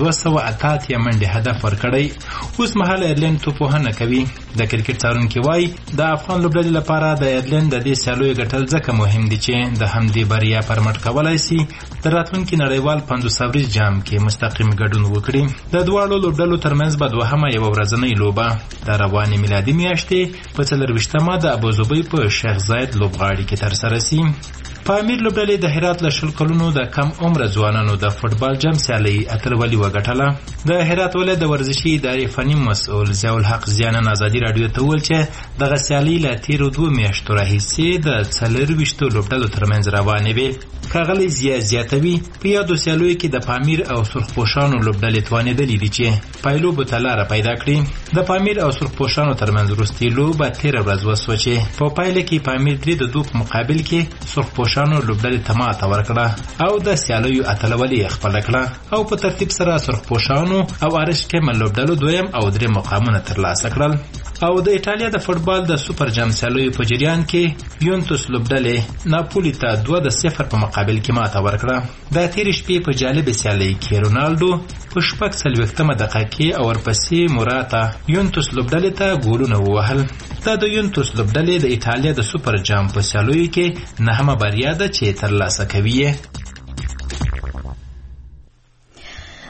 288 منډې هدف ورکړی. اوس مهال ایرلند توپوهنه کوي. د کرکټ څارونکي وایي د افغان لوبډلې لپاره د ایرلند د دې سیالیو ګټل ځکه مهم دي چې د همدې بریا پرمټ کولای شي د راتلونکي نړیوال 500 ورځ جام کې مستقیم ګډون وکړي. د دواړو لوبډلو ترمنځ به دوهمه یو ورځنۍ لوبه د روانې میلادي میاشتې په 24مه د ابوظبي په شیخ زاید لوبغاړي کې ترسره شي. په امیر لوبډلې د هرات له 20 کلونو د کم عمره ځوانانو د فوټبال جام سیالي اتلولي وګټله. د هرات ولایت د ورزشي ادارې فني مسؤل ضیاء الحق زیانن ازادي رادیو ته وویل چې دغه سیالي له تیرو 2 میاشتو راهیسې د 24 لوبډلو ترمنځ روانې وې. ښاغلی زیاتوي په یادو سیالیو کې د پامیر او سرخپوشانو لوبډلې توانېدلې دي چې پایلوبو ته لاره پیدا کړي. د پامیر او سرخپوشانو ترمنځ وروستۍ لوبه 13 ورځ وسوه چې په پایله کې پامیر 3-2 په مقابل کې سرخپوشانو لوبډلې ته ماته ورکړه او د سیالیو اتلولي خپله کړه او په ترتیب سره سرخپوشانو او ارش کمل لوبډلو 2 او 3 مقامونه ترلاسه کړل. او د ایټالیا د فوټبال د سوپر جام سیالیو په جریان کې یونتوس لوبډلې ناپولی ته 2-0 په مقابل کې ماته ورکړه. د تیرې شپې په جالب سیالۍ کې رونالدو په 46مه دقیقه کې او ورپسې موراتا یونتوس لوبډلې ته ګولونه ووهل. دا د یونتوس لوبډلې د ایټالیا د سوپر جام په سیالیو کې 9مه بریا ده چې ترلاسه کوي.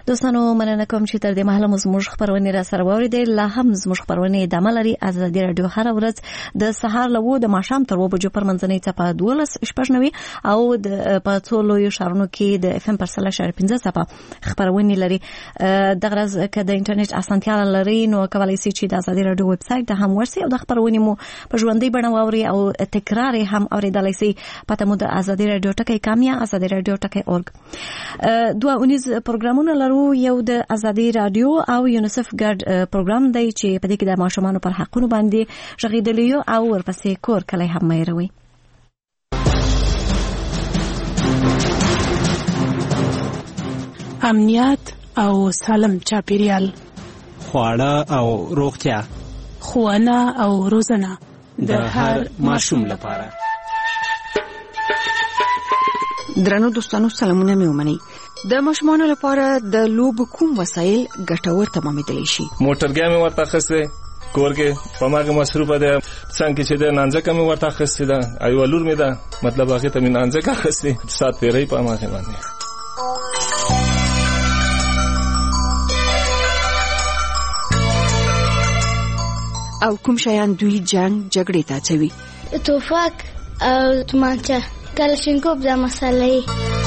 دوستانو مننه کوم چې تر دې مهاله زموږ خبرونه را سره واوریدل. لا هم زموږ خبرونه د عمل لري. ازادي رادیو هر ورځ د سهار له 2 د ماښام تر 2 بجو پر منځنۍ څپه 12:90 او د پاتولو شارونو کې د FM پر 3.15 څپه خبرونه لري. د غرض ک د انټرنیټ اسانتیا لري نو کولای شئ چې د ازادي رادیو ویب سټ ته هم ورسئ او د خبرونه مو په ژوندۍ بڼه واوري او تکرار هم اوریدلای شئ. پته مو د ازادي رادیو ټکی کامیا ازادي رادیو ټکی اورګ. دوه اونیز پروګرامونه لرو. یو د ازادي رادیو او یونیسف ګډ پروګرام دی چې په دې کې د ماشومانو پر حقونو باندې غږیدلی او ورپسې کور کلی هم مېروي. امنیت او سالم چاپیریال، خواړه او روغتیا، ښوونه او روزنه د هر ماشوم لپاره. درنو دوستانو سلامونه مې ومنئ. د ماشومانو لپاره د لوب کوم وسایل ګټور تمامېدلی شي؟ موټرګی مې ورته اخیستی کور کې په ماګه مصروفه ده. څنګه چې د نانځکه مې ورته اخیستی ده ایوه لور مې ده مطلب هغې ته مې نانځکه اخیستی ساعت تېرئ په هماغې باندې. او کوم شیان دوی جنگ جګړې ته اچوي؟ توفک او تومانچه، کلشینکوف دا مسئله.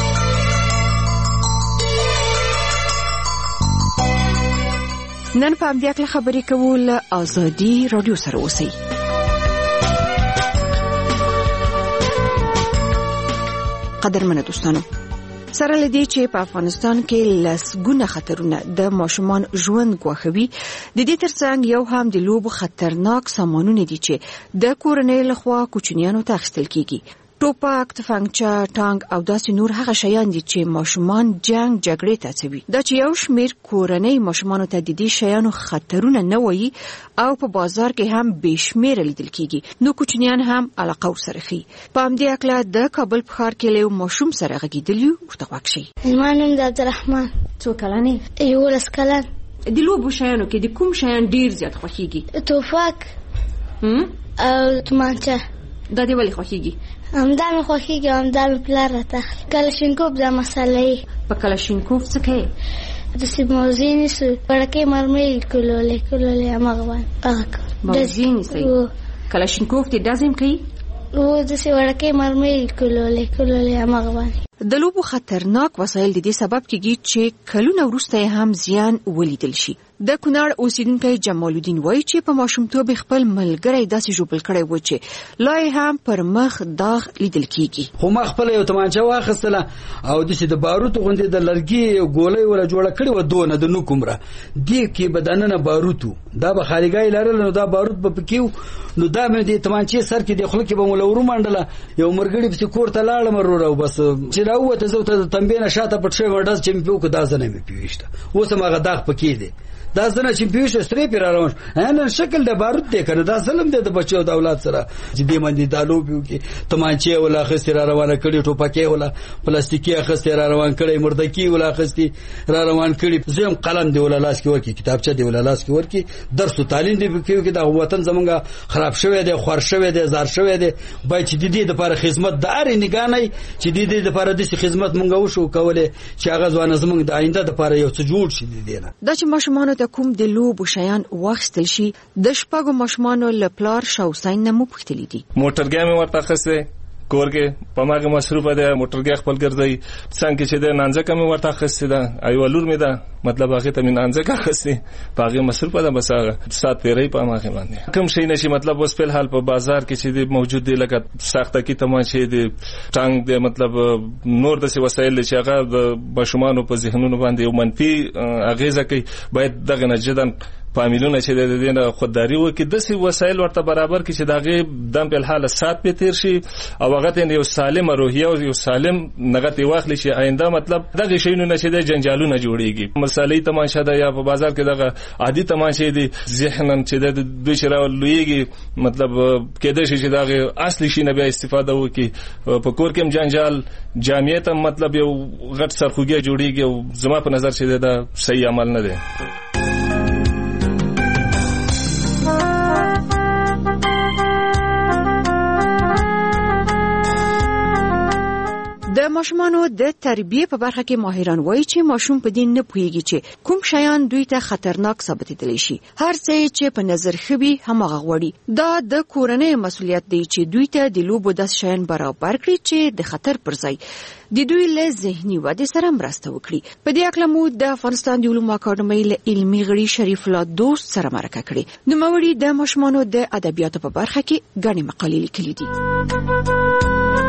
نن په همدې اړه خبرې کوو له ازادي رادیو سره اوسئ. قدرمنه دوستانو، سره لدی چې په افغانستان کې لسګونه خطرونه د ماشومان ژوند ګواښوي، د دې ترڅنګ یو هم د لوبو خطرناک سامانونه دي چې د کورنۍ لخوا کوچنیانو ته اخیستل کیږي. ټوپک، تفنګچه، ټانک او داسې نور هغه شیان دي چې ماشومان جنگ جګړې ته اچوي. دا چې یو شمیر کورنۍ ماشومانو ته د دې شیانو خطرونه نه وایي او په بازار کې هم بېشمیره لیدل کیږي، نو کوچنیان هم علاقه ورسره ښيي. په همدې اړه د کابل په ښار کې له یو ماشوم سره غږېدلي یو، ورته غوږ شئ. زما نوم د عبدالرحمن. څو کلن یې؟ 11 کلن. د لوبو شیانو کې د کوم شیان ډیر زیات خوښیږي؟ توفک او تومانچه. دا دې ولې خوښیږي؟ همدا مې خوښیږي، همدا مې پلار راته اخلي. کلشینکوف دا مسئله. په کلشینکوف څه کوي؟ داسې موضوع نیسو، وړکۍ مرمۍ کولولې هماغه باندې هغه کار. موضوع نیسئ؟ کلشینکوف دې ډز هم کوي؟ داسې وړکۍ مرمۍ کولولې هماغه باندې. د لوبو خطرناک وسایل د دې سبب کېږي چې کلونه وروسته هم زیان ولیدل شي. د کونړ اوسیدونکی جمال الدین وایي چې په ماشومتوب خپل ملګری داسې ژوبل کړی و چې لا هم پر مخ داغ لیدل کېږي. خو ما خپله یو تمانچه واخیستله او داسې د باروتو غوندې د لرګي ګولۍ وله جوړه کړې وه، دونه د نوک عمره دې کې به دننه باروت و، دا به خالیګۍ لرله نو دا باروت به پکې و. نو دا مې د تمانچې سر کې د خوله کې به مو له ورمنډله. یو مرګړي پسې کور ته لاړم وروره او بس چې راووته زه ورته د تنبې نه شاته پټ شوی ډز چې مې پې وکړو دا زنه مې پې ویشته. اوس هم هغه داغ پکې دی. دا زنه چې پې ویشته سرې پې را روان شو. نن شکل د باروت دی که نه، دا ظلم دی د بچو د اولاد سره چې دې باندې دا لوبې وکړي. تمانچې یې وله اخیستې را روانه کړي، ټوپکې وله پلاستیکي اخیستې را روان کړی، مردکي وله اخیستې را روان کړي. زه هم قلم دې وله لاس کې ورکړي، کتابچه دې وله لاس کې ورکړي، درس و تعلیم دې پکې وکړي. دا وطن زمونږ خراب شوی دی، خوار شوی دی، زار شوی دی. باید چې د دې دپاره خدمت د هرې نګاه نه چې د دې دپاره داسې خدمت مونږ وشو کولی چې هغه ځوانه زمونږ د آینده دپاره یو څه جوړ شي. د دې نه دا چې ماشومانو ته کوم د لوبو شیان واخیستل شي، د شپږو ماشومانو له پلار شاه حسین نه مو پوښتلي دي. موټرګی مې ورته اخیستی کور کې په ماګه مصروفه ده، موټرګی خپل ګرځي. څنګه چې د نانځکه مې ورته اخیستی ده ایوه لور مې ده مطلب هغې ته مې نانځکه اخیستې په هغې مصروفه ده، بس هغه ساعت تېرئ په هماغې باندې. کوم شی نشي مطلب اوس فلحال په بازار کې چې د موجود دی لکه ساختکي تماشې دی، ټانک دی، مطلب نور داسې وسایل دی چې هغه د ماشومانو په ذهنونو باندې یو منفي اغېزه کوي. باید دغه نه جداً فامیلونه چې د دې نه خودداري وکړي، داسې وسایل ورته برابر کړي چې د هغې دم فلحاله ساعت پې تېر شي او هغه ته یو سالمه روحیه او یو سالم نغه ترې واخلي چې آینده مطلب دغې شیونو نه چې دی جنجالونه جوړېږي. مسالې تماشه ده یا په بازار کې دغه عادي تماشې دي، ذهناً چې د دوی چې رالویږي مطلب کېدای شي چې د هغې اصلي شي نه بیا استفاده وکړي. په کور کې هم جنجال، جامعې ته مطلب یو غټ سرخوږی جوړېږي او زما په نظر چې دا صحیح عمل نه دی. د ماشومانو د تربیه په برخه کې ماهران وایي چې ماشوم په دې نه پوهیږي چې کوم شیان دوی ته خطرناک ثابتېدلی شي. هر څه چې په نظر خوي همغه غوړي. دا د کورنۍ مسؤلیت دی چې دوی ته د لوبو داس شیان برابر کړي چې د خطر پر ځای د دوی له ذهني ودې سره مرسته وکړي. په دې اړه مو د افغانستان د علومو اکاډمۍ له علمي غړي شریف الله دوست سره مرکه کړې. نوموړي د ماشومانو د ادبیاتو په برخه کې ګڼې مقالې لیکلي دي.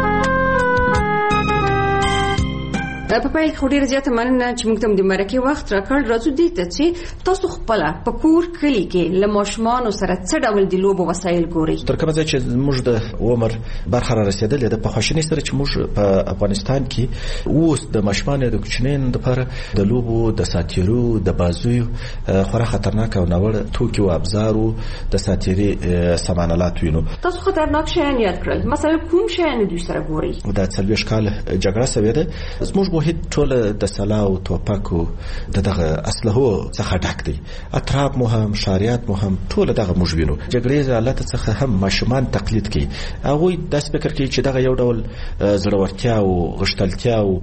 په پیل کې ډیره زیاته مننه چې موږ ته د مرکې وخت راکړ. راځو دې ته چې تاسو خپل په کور کلی کې له ماشومانو سره څه ډول د لوبو وسایل ګورئ؟ تر کومه ځای چې موږ د عمر برخه را رسیدلې ده په خواشینۍ سره چې موږ په افغانستان کې اوس د ماشومانو د کوچنیانو لپاره د لوبو د ساتیرو د بازویو خورا خطرناک او ناوړه توکي او ابزارو د ساتیري سامانالات وینو. تاسو خطرناک شیان یاد کړل، مثلا کوم شیان دوی سره ګورئ؟ د 40 کال جګړه سوې ده. زموږ موحد ټول د سلاو توپکو دغه اسلحو څخه ډک دی. اطراف مو هم شاریات مو هم ټول دغه موږ وینو. جګړې حالت څخه هم ماشومان تقلید کوي. هغه د فکر کوي چې دغه یو ډول زړورتیا او غشتلتیا او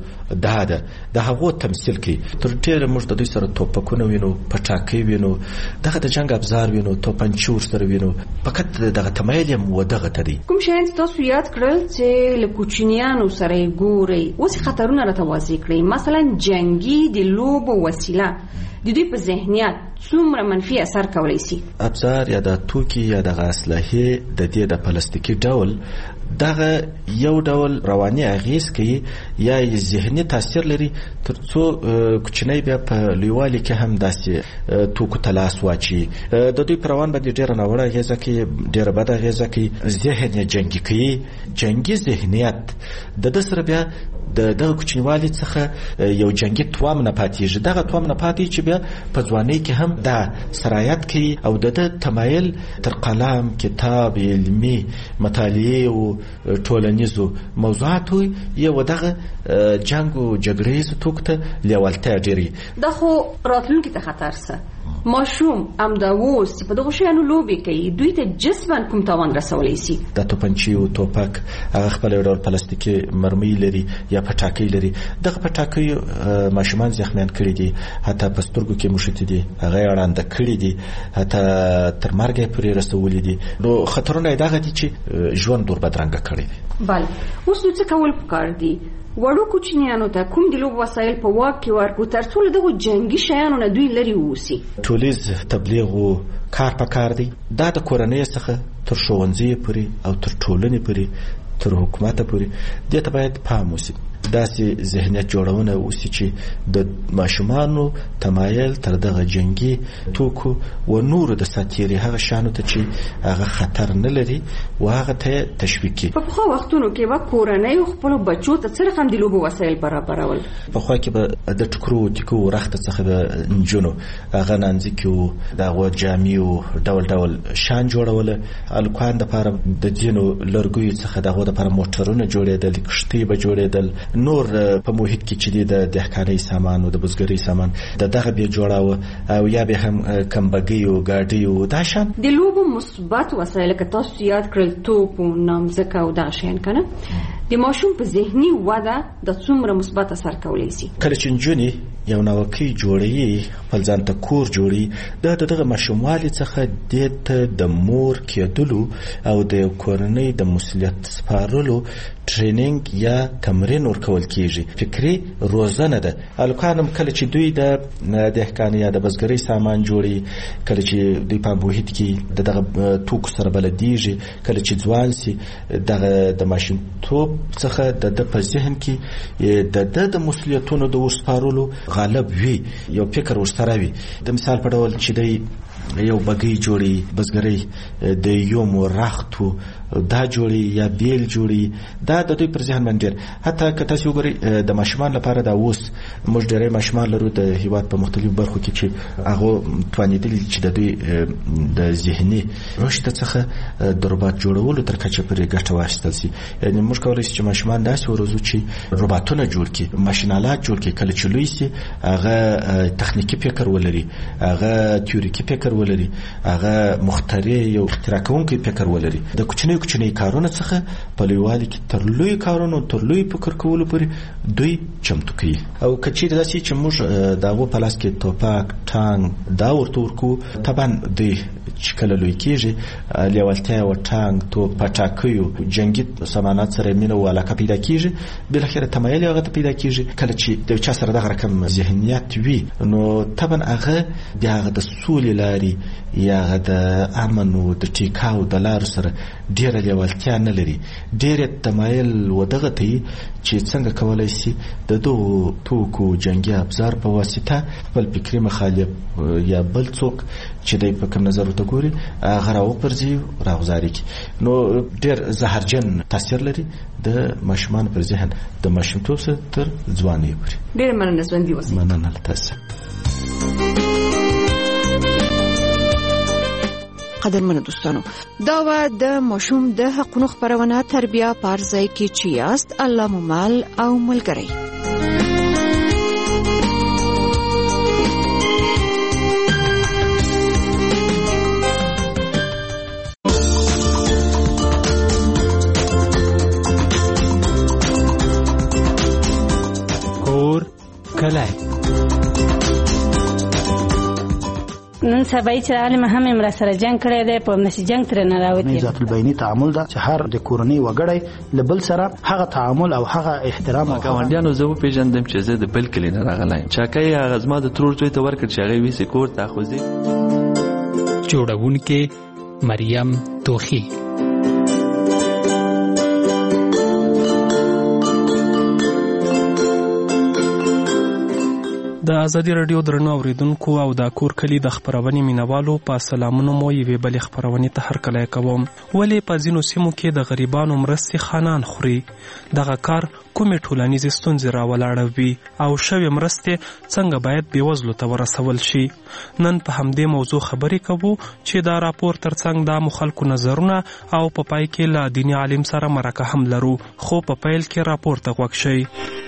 د هغه تمثيل کوي. تر ډیره موږ د دوی سره توپکونه وینو، پټاکي وینو، دغه د جنگ ابزار وینو، توپنچور سره وینو. فقط دغه تمایل هم ودغه تدي. کوم شیان تاسو یاد کړل چې له کوچنیانو سره ګورئ اوس خطرونه راته واضح کړئ؟ مثلا جنگي د لوبو وسیله د دوی په ذهنیت څومره منفي اثر کولی شي؟ ابزار یا د توکي یا د اسلحې د دې د پلاستیکي ډول دغه یو ډول رواني اغیز کوي یا ذهني تاثیر لري ترڅو کوچنی بیا په لویوالي کې هم داسې توکو تلاس واچي. د دوی پر روان باندې ډیره ناوړه اغیزه کوي، ډیره بد اغیزه کوي، ذهن جنگي کوي. جنگي ذهنیت د سره بیا د کوچنیوالي څخه یو جنگي توام نه پاتېږي. دغه توام نه پاتې چې بیا په ځوانۍ کې هم دا سرایت کوي او د تمایل تر قلم، کتاب، علمي مطالعه او ټولنیزو موضوعاتو یو دغه جنگ او جګړې توکته لیوالتیا ډیری. دا خو راتلونکي ته خطر سه. ماشوم امداوس په دغه شیانو لوبي کوي، دوی ته جسماً کوم تاوان رسولی شي؟ د توپنچي او توپک هغه خپل ډول پلاستیکي مرمۍ لري یا پټاکي لري. دغه پټاکي ماشومان زخمیان کړي دي، حتی په سترګو کې مشتي دي، هغه اړانده کړي دي، حتی تر مرګ پورې رسولي دي. نو خطرونه دغه دي چې ژوند ډېر بدرنګه کړي دي. بله اوس نو څه کول پکار دي؟ وړو کوچنیانو ته کوم د لوبو وسایل په واک کې ورکړو ترڅو له دغو جنګي شیانو نه دوی لرې واوسي؟ ټولیز تبلیغ او کار پکار دی. دا د کورنۍ څخه تر ښوونځي پورې او تر ټولنې پورې تر حکومت پورې دې ته باید پام وشي. داسې ذهنیت جوړونه وشي چې د ماشومانو تمایل تر دغه جنگي توکو و نور د ساتیري هغه شانو ته چې هغه خطر نه لري و هغه ته تشویق کوي. په پخوا وختونو کې به کورنۍ خپل بچو ته څه رقم د لوبو وسایل برابرول؟ پخوا کې به د ټکرو ټیکو رخت څخه د نجونو هغه نانځکو دغه جامې او ډول ډول شان جوړول. الکوان د لپاره د دینو لرګوي څخه دغه د لپاره موټرونه جوړېدل، کښتۍ به جوړېدل. نور په محیط کې چې د دهقانۍ سامان او د بزګرۍ سامان دغه به جوړاوه او یا به هم کمبګي او ګاډي او دا شان د لوبو مثبت وسایل که تاسو یاد کړل توپ او نامځکه او دا شین کنه د ماشوم په ذهني وده د څومره مثبت اثر کولی شي؟ کله چې نجونې یو نوکي جوړي خپل ځان ته کور جوړي دغه ماشوموالي څخه د مور کېدلو او د کورنۍ د مسؤلیت سپارلو ټریننګ یا تمرین ورکول کیږي. فکری روزنه ده. الکانم کله چې دوی د دهقانۍ یا د بزګرۍ سامان جوړي، کله چې دوی په محیط کې دغه توکو سره بلدیږي، کله چې ځوان سي دغه د ماشین توپ څخه د په ذهن کې د مسؤلیتونو د وسپارلو غالب وي، یو فکر ورسره وي. د مثال په ډول چې دی یو بګۍ جوړي، بزګرۍ د یو مرختو دا جوړي یا بیل جوړي، دا د دوی پر ذهن باندې. حتی که تاسو وګورئ د ماشومان لپاره دا اوس موږ ډېری ماشومان لرو د هیواد په مختلفو برخو کې چې هغه توانیدلي چې د دوی د ذهني رشد څخه د روباټ جوړولو تر کچه پورې ګټه واخیستل شي. یعنې موږ کولی شو چې ماشومان داسې وروزو چې روباټونه جوړ کړي، ماشینالات جوړ کړي. کله چې لوی شي هغه تخنیکي فکر ولري، هغه تیوریکي فکر ولري، هغه مخترع یو اختراع کوونکی فکر ولري. د کوچنی کارونو څخه په لویوالي کې تر لوی کارونو تر لوی فکر کولو پورې دوی چمتو کوي. او کچې داسې چې موږ داغو په لاس کې توپک ټانک دا ورته ورکو، طبعا دوی چې کله لوی کېږي لیوالتیا او ټانک توپ پټاکیو جنگي سامانات سره مینه او علاقه پیدا کېږي، بالاخره تمایل هغه ته پیدا کېږي. کله چې د چا سره دغه رقم ذهنیت وي نو طبعا هغه بیا د سولې لاري یا د امن او د ټیکاو د لارو سره ډیره لیوالتیا نه لري، ډیره تمایل ودغه ته چې څنګه کولای شي د دوه توکو جنگي ابزار په واسطه خپل فکري مخالف یا بل څوک چې د په کوم نظر ته ګوري هغه راوپرځي راغزاري کی. نو ډیر زهرجن تاثیر لري د ماشومان پر ذهن د ماشومتوب څخه تر ځوانۍ پورې. ډیر مننه ژوندۍ اوسئ. مننه تاسو. قدرمنو دوستانو، دا و د ماشوم د حقوقو خبرونه تربیه پارځای کې چې یاست الله ممال او ملګری. کور کله نن سبا چې عالم هم امر سره جنگ کړی دی، په نشي جنگ تر نه راوتی. ذات البینی تعامل دا چې هر د کورنۍ وګړی لبل سره هغه تعامل او هغه احترام او ګاونډیانو زه پیژندم چې زه د بل کلی نه راغلی چاکای هغه زما د ترور ته ورکړ چې هغه ویسې کور ته خوځي. جوړونکې مریم توخی. د ازادي رادیو درنو اوریدونکو او د کور کلی د خبرونې مینوالو په سلامونو مو یوې بلې خبرونې ته هرکلی کوم. ولې په ځینو سیمو کې د غریبانو مرستې خانان خوري؟ دغه کار کومې ټولنیزې ستونزې راولاړوي او شوې مرستې څنګه باید بېوزلو ته ورسول شي؟ نن په همدې موضوع خبرې کوو چې دا راپور ترڅنګ د عامو خلکو نظرونه او په پای کې له دیني عالم سره مرکه هم لرو، خو په پیل کې راپور ته غوږ شئ.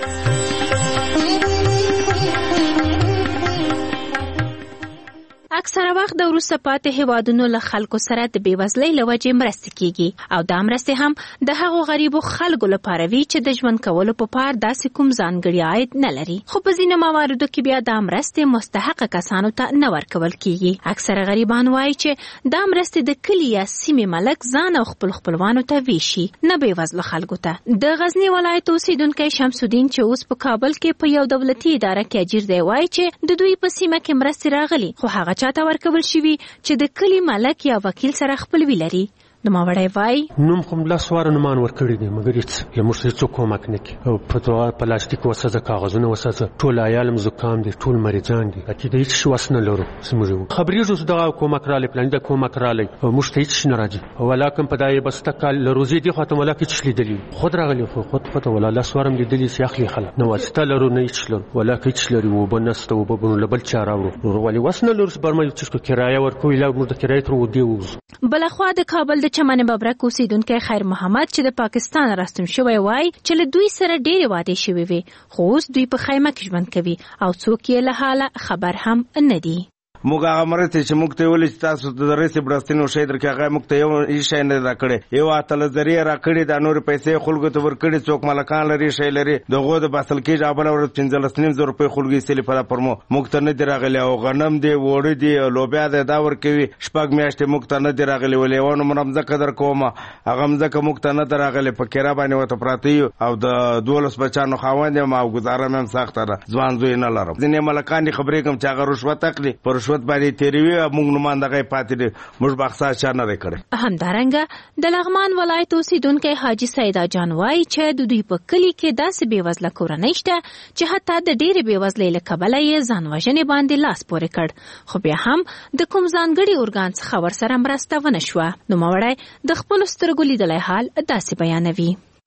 اکثره وخت د وروسته پاتې هیوادونو له خلکو سره د بېوزلۍ له وجې مرستې کیږي او دا مرستې هم د هغو غریبو خلکو لپاره وي چې د ژوند کولو په پار داسې کوم ځانګړي عاید نه لري. خو په ځینو مواردو کې بیا دا مرستې مستحق کسانو ته نه ورکول کیږي. اکثره غریبان وایي چې دا مرستې د کلي یا سیمې ملک ځان او خپل خپلوانو ته ویشي، نه بېوزلو خلکو ته. د غزني ولایت اوسیدونکی شمس الدین چې اوس په کابل کې په یو دولتي اداره کې اجیر دی وایي چې د دوی په سیمه کې مرستې راغلي، خو هغه چاته ورکول شوي چې د کلي ملک یا وکیل سره خپلوي لري. نوموړی وایي نوم خو لاس واره نومان ورکړي دي مګر هېڅ موږ ته هېڅوک کومک نه کوي. او په پلاستیک وسه کاغذونه وسه ټول عیال م زکام دي، ټول مریضان دي، چې د هېڅ شي وس نه لرو. زموږ خبریږو چې دغه کومک رالی پلان د کومک رالی او موږ ته هېڅ شي نه راځي. ولاکم په دای بسته کال له روزي دي خاطر ولا هېڅ لیدلی خود راغلی خو خود پته ولا لاس وارم لیدلی چې اخلي خلک نو واسطه لرو نه هېڅ لرو ولا هېڅ لري و بنسته و ببن لبل چا راوړو ولی وس نه لرو برمه چې کرایه ورکوي لا موږ د کرایه تر ودی وز. بلخوا د کابل د چمن ببرک اوسیدونکی خیر محمد چې د پاکستان راستون شوی وای چې له دوی سره ډېرې وعدې شوې وي، خو اوس دوی په خیمه کې ژوند کوي او څوک یې له حاله خبر هم نه دي. موږ هغه مرسته چې موږ ته ویل چې تاسو د رسې برستینو شي درکې هغه موږ ته یو شي نه راکړي، یو اتل ذریعہ راکړي، د نور پیسې خلکو ته ورکړي، څوک ملکان لري شي لري دغه د باسل کې جابل ور 15.5 روپۍ خلګي سلی پر پرمو موږ ته نه دی راغلي او غنم دی وړي دی لوبیا دی دا ورکوي شپږ میاشتې موږ ته نه دی راغلي ولې ونه مرمزه قدر کومه هغه مزه موږ ته نه دی راغلي په کېرا باندې وته پراتی او د 12 بچانو خاوند ما گزاره مم سخت را ځوان زوی نه لرم. ځینې ملکان خبرې کوم چې هغه رشوت اخلي پر رشوت باندې تیریوي موږ نمائندګۍ پاتې دي موږ بخښه چا نه کړي. همدارنګه د لغمان ولایت اوسیدونکی حاجی سیدا جان وایي چې د دوی په کلي کې داسې بېوزله کورنۍ شته چې حتی د ډېرې بېوزلۍ له کبله یې ځان وژنې باندې لاس پورې کړ، خو بیا هم د کوم ځانګړي ارګان څخه ورسره مرسته ونه شوه. نوموړی د خپلو سترګو لیدلی حال داسې بیانوي.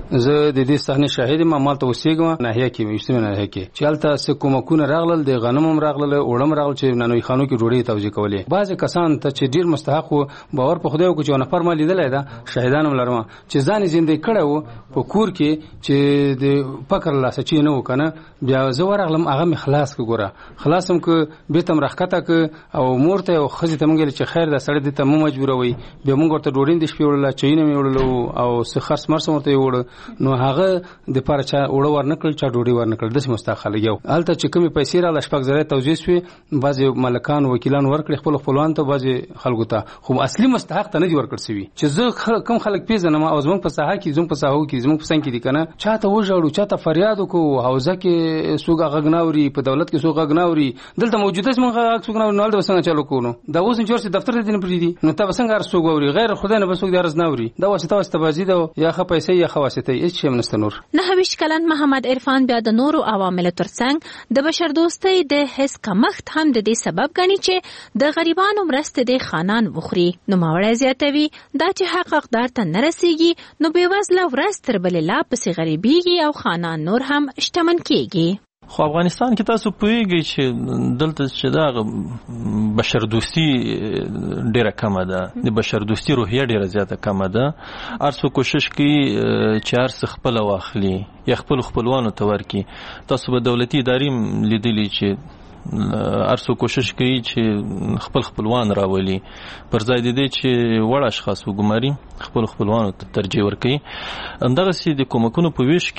زه د دې صحنه شاهد ما مالته وسیګم ناحیه کې مشتمه ناحیه کې چې هلته سکومکونه راغلل د غنمم راغلل وړم راغل چې ننوي خانو کې ډوډۍ توزیع کولې بعض کسان ته چې ډیر مستحق وو باور په خدای وکړي چې نفر ما لیدلای دا شهیدانم لرم چې ځان زندګي کړو په کور کې چې د فکر لاسه چې نه وکنه بیا زه ورغلم هغه خلاص ګوره خلاصم ک به تم رخته ک او مورته او خزي ته مونږ چې خیر دا سړی د ته مجبوروي به مونږ ورته ډوډۍ د شپې وړل چینه مې وړل او سخرس مرسم ورته وړ نو هغه د پارچا وړ ورنکل چا ډوډۍ ورنکل د مستقله یو الته چې کومې پیسې را لشپک زره توزیع شوی بعضي ملکان وکیلان ورکړي خپل خپلوان ته بعضي خلکو ته خو اصلي مستحق ته نه دی ورکړ شوی چې زه کم خلک پیژنم او زموږ په ساحه کې زموږ په ساحو کې زموږ په سن کې دي کنه چاته وژړو چاته فریاد وکړو حوزه کې سوګه غغناوري په دولت کې سوګه غغناوري دلته موجوده څنګه سوګه نو د وسنګ چالو کوو دا اوس چې دفتر دې نه پریدي نو تاسو څنګه سوګوري غیر خدای نه بسوګ درز ناوري دا واسطه واستبازي دا یا خه پیسې یا خه واسطه هیڅ شی منست نور نه هویش کلن محمد عرفان بیا د نورو عوامل ترڅنګ د بشر دوستۍ د حس کمښت هم د دې سبب ګڼي چې د غریبانو مرسته د خانان وخوري نو ماوړی زیاتوي دا چې حق حقدار ته نه رسیږي نو بېوزله ورځ تر بلې لا پسې غریبیږي او خانان نور هم شتمن کیږي خو افغانستان کې تاسو پوهیږئ چې دلته چې دا بشر دوستی ډیره کمه ده د بشر دوستی روحیه ډیره زیاته کمه ده ارڅو کوشش کوي چې ارڅ خپل واخلي یا خپل خپلوانو ته ورکي تاسو به دولتي ادارې لیدلی چې ارڅو کوشش کوي چې خپل خپلوان راولي پر ځای د دې چې وړ اشخاص وګماري خپل خپلوانو ته ترجیح ورکوي همدغه سي د کومکونو په ویش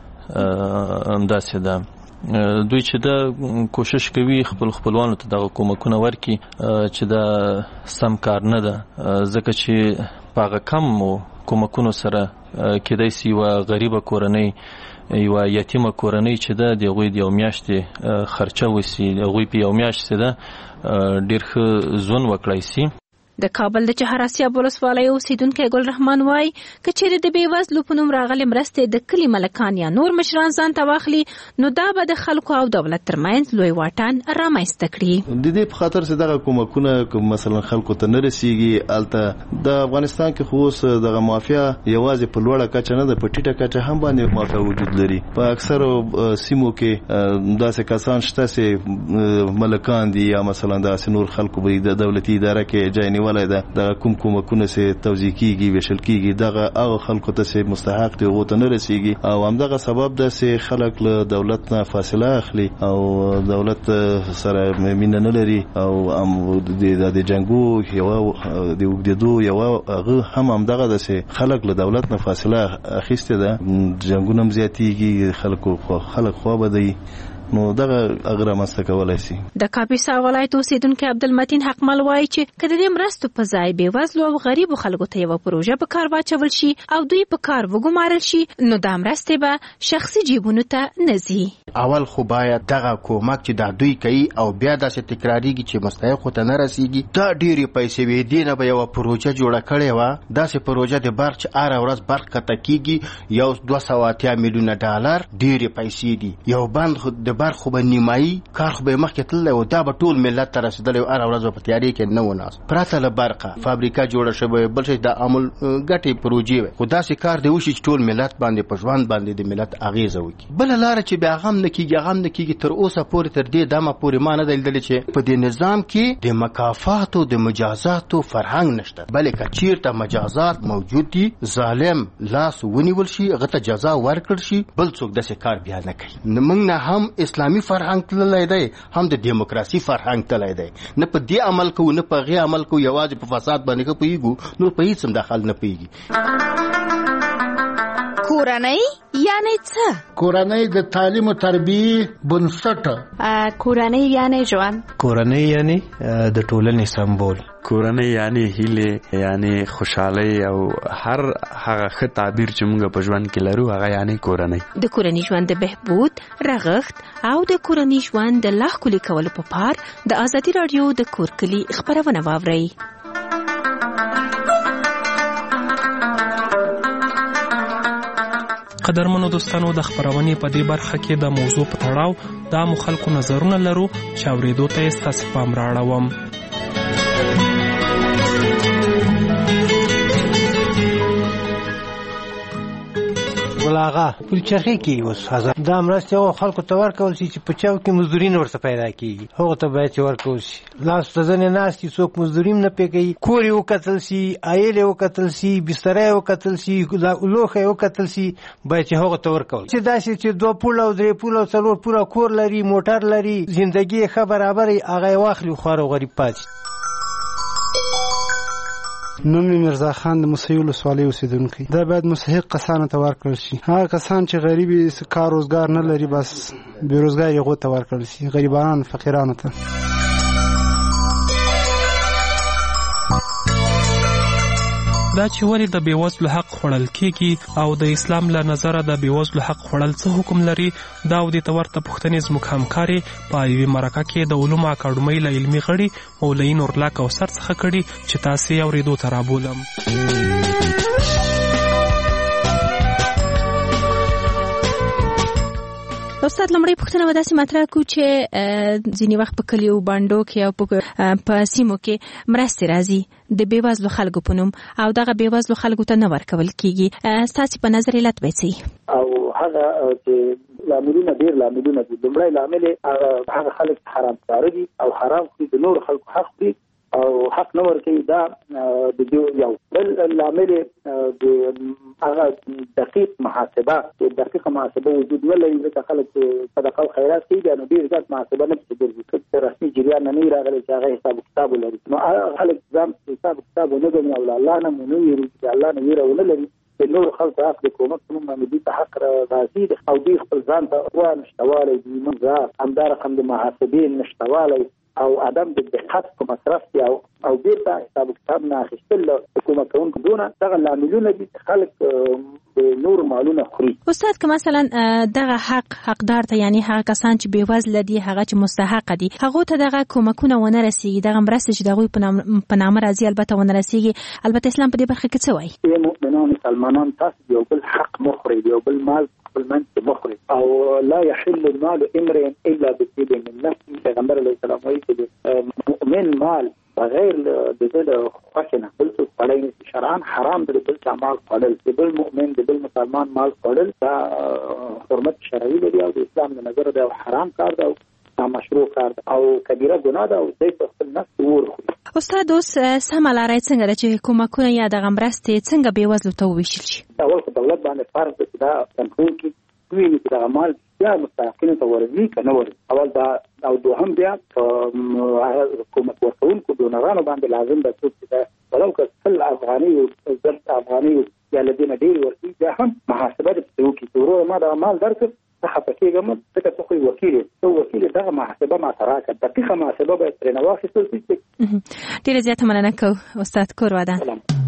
کې همداسې ده دوی چې دا کوشش کوي خپل خپلوانو ته دغه کومکونه ورکي چې دا سم کار نه ده ځکه چې په کم کومکونو سره کېدای سي یوه غریبه کورنۍ یوه یتیمه کورنۍ چې ده د هغوی د یو میاشتې خرچه وسي هغوی په یو میاشت چې ده ډېر ښه ژوند وکړی سي د کابل د چهار اسیاب ولسوالۍ اوسیدونکی ګل رحمان وایي که چیرې د بېوزلو په نوم راغلې مرستې د کلي ملکان یا نور مشران ځان ته واخلي نو دا به د خلکو او دولت ترمنځ لوی واټن رامنځته کړي د دې په خاطر چې دغه کومکونه مثلا خلکو ته نه رسیږي الته د افغانستان کې خو اوس دغه مافیا یوازې په لوړه کچه نه ده په ټیټه کچه هم باندې مافیا وجود لري په اکثرو سیمو کې داسې کسان شته چې ملکان دي یا مثلا داسې نور خلکو به د دولتي اداره کې ځای ولای دا کومکونه سي توزیع کیږي وشل کیږي دغه او خلکو ته سي مستحق دي غوته نه رسیږي او همدغه سبب د سي خلک له دولت نه فاصله اخلي او دولت سره مینه نه لري او د جنگو یو د وګدو یو هغه هم همدغه د سي خلک له دولت نه فاصله اخیسته ده جنگونه زیاتیږي خلک خو بدی نو دغه اگر مسته کولای شي د کاپیسا ولایت اوسیدونکو عبدالمتین حقمل وایي چې کله د مرستو په ځای بېوزلو او غریبو خلکو ته یو پروژه په کار واچول شي او دوی په کار وګمارل شي نو دا مرستې به شخصي جیبونو ته نه ځي اول خو باید دغه کومک چې دا دوی کوي او بیا داسې تکراریږي چې مستحق ته نه رسیږي دا ډېرې پیسې وي دې نه به یوه پروژه جوړه کړې وه داسې پروژه د برق چې هره ورځ برق قطع کېږي یو 280 میلیونه ډالر ډېرې پیسې دي یو بند د برق خو به نیمایي کار خو به یې مخکې تللی و دا به ټول ملت ته رسېدلی و هره ورځ به په تیارې کې نه و ناست پرته له برقه فابریکه جوړه شوې بل شی د عمل ګټې پروژې وې خو داسې کار دی وشي چې ټول ملت باندې په ژوند باندې د ملت اغېزه وکړي بله لاره چې بیا هم نه کېږي تر اوسه پورې تر دې دمه پورې ما نه دی لیدلی چې په دې نظام کې د مکافاتو د مجازاتو فرهنګ نشته بلې که چېرته مجازات موجود دي ظالم لاس ونیول شي هغه ته جزا ورکړل شي بل څوک داسې کار بیا نه کوي موږ نه هم اسلامي فرهنګ تللی دی هم د دیموکراسي فرهنګ تللی دی نه په دې عمل کوو نه په هغې عمل کوو یوازې په فساد باندې ښه پوهېږو نور په هېڅ هم دخل نه پوهېږي کورنۍ یعنی څه؟ کورنۍ د تعلیم او تربیې بنسټ. کورنۍ یعنی ژوند. کورنۍ یعنی د ټولنې سمبول. کورنۍ یعنی هیله یعنی خوشحالي او هر هغه ښه تعبیر چې موږ په ژوند کې لرو هغه یعنی کورنۍ. د کورنۍ ژوند د بهبود رغښت او د کورنۍ ژوند د لا ښکلي کولو په پار د ازادي راډیو د کور کلي خبرونه واورئ. قدرمنو دوستانو د خبرونې په دې برخه کې د موضوع په تړاو د عامو خلکو نظرونه لرو چې اورېدو ته یې ستاسې پام راړوم. هغه پل چرخي کې اوس هزار دا مرستې او خلکو ته ورکول شي چې په چاو کې مزدوري نه ورته پیدا کیږي هغه ته باید ورکول شي لاس ته ځنه ناس چې څوک مزدوري نه پیږي کور یو قتل شي ایل یو قتل شي بستر یو قتل شي لوخه یو قتل شي باید هغه ته ورکول چې داسې چې 2 پول او 3 پول او 4 پول کور لري موټر لري ژوندۍ ښه برابر هغه واخلي خو غریب پاتې. نوم مرزا خان د مسیول ولسوالۍ اوسیدونکی. دا باید مستحق کسانو ته ورکړل شي. هغه کسان چې غریبي کار روزګار نه لري بس بیروزګار یې غوته ورکړل شي غریبانو فقیرانو ته. دا چې ولې د بیوزلو حق خوړل کیږي او د اسلام له نظره د بیوزلو حق خوړل څه حکم لري دا د تورته پښتنې زموږ همکاري په یوې مرکه کې د علومو اکاډمۍ له علمي غړي مولوي نورالله کوثر څخه کړي چې تاسو یې اورېدو ته رابولم. استاد لمړی پوښتنه ودا چې مطرح کو چې ځینې وخت په کلیو باندې کې او په سیمو کې مرستې راځي د بیوزلو خلکو په نوم او دغه بیوزلو خلکو ته نه ورکول کیږي ستاسو په نظر علت به څه او هغه چې لاملونه ډیر لاملونه دي لمړی لامل هغه خلک حرام کار دي او حرام خوري د نور خلکو حق دي او حق نه ورکوي دا د یو بل لامل د هغه دقیق محاسبه وجود نه لري چې خلک صدقه او خیرات کوي نو ډیر ځات محاسبه نه کوي چې رسمي جریان نه راغلي چې هغه حساب کتاب لري نو خلک ځم حساب کتاب نه کوي او الله نه مونږ یې چې الله نه ویره ونه لري د نور خلکو حق د کومک موږ باندې د حق راځي او د خپل ځان ته وانشتواله دي موږ همدار هم د محاسبین نشتواله او عدم د دقت په مصرف او بیرته حساب کتاب نه اخیستل حکومت کوونکو دونه دغه لاملونه دي خلک نور مالونه خوري. استاد که مثلا دغه حقدار ته یعنی هغه کسان چې بیوزله دي هغه چې مستحق دي هغه ته دغه کومکونه ونه رسیږي دغه مرسته چې دغه په نامه راځي البته ونه رسیږي البته اسلام په دې برخه کې څه وایي؟ مؤمنان مسلمانان تاسو یو بل حق مخري یو بل مال من مخرج او لا يحل المال امرئ الا بطيب من نفس پیغمبر علیه السلام وایي چې مؤمن مال بغیر د خوښنه بل څه پړای شرعاً حرام دی بل څه مال خپل بل مؤمن دی بل مسلمان مال خپل دا حرمت شرعي دی او د اسلام د نظر دا حرام کار دی او مشروع کار دی او کبیره ګناه ده او د خپل نفس ورخوري. استاد اوس سمه لارې څنګه ده چې کومکونه یا دغه مرستې څنګه بیوزلو ته وویشل شي؟ اول خو دولت باندې فرض دی چې دا تنظیم کې ویني چې دغه مال یا مستحقینو ته ورځي که نه ورځي اول دا او دوهم بیا حکومت ورکوونکو ډونرانو باندې لازم ده چې دا ولو که 100 افغاني یا له دې نه ډېر ورکړي بیا هم محاسبه دې وکړي چې ورور ما دا مال درکړ څه خفه کېږم ځکه ته خو وکیل دغه محاسبه ماته راکړه دقیقه محاسبه باید ترېنه واخیستل شي. ډېره زیاته مننه کوو استاد کور ودان.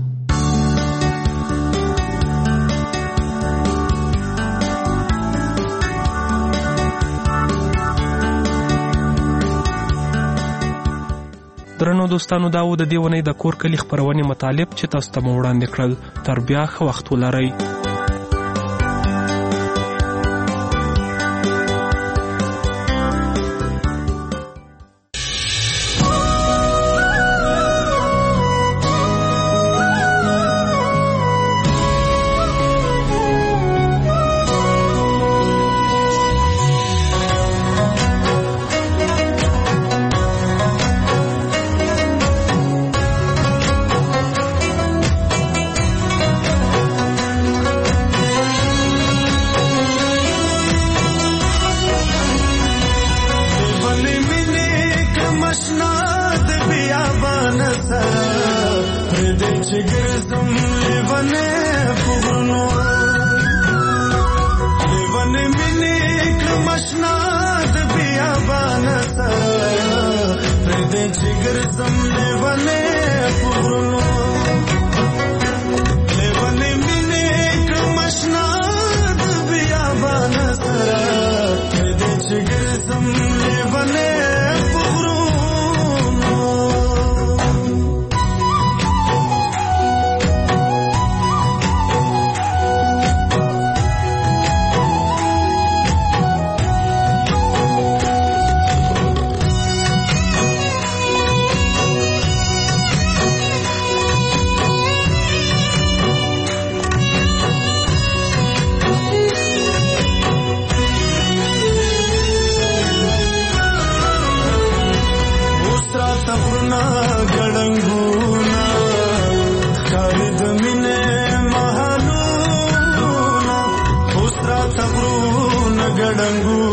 درنو دوستانو دا و د دې ونې د کور کلی خپرونې مطالب چې تاسو ته مو وړاندې کړل تر بیا ښه وخت ولرئ. ډنګو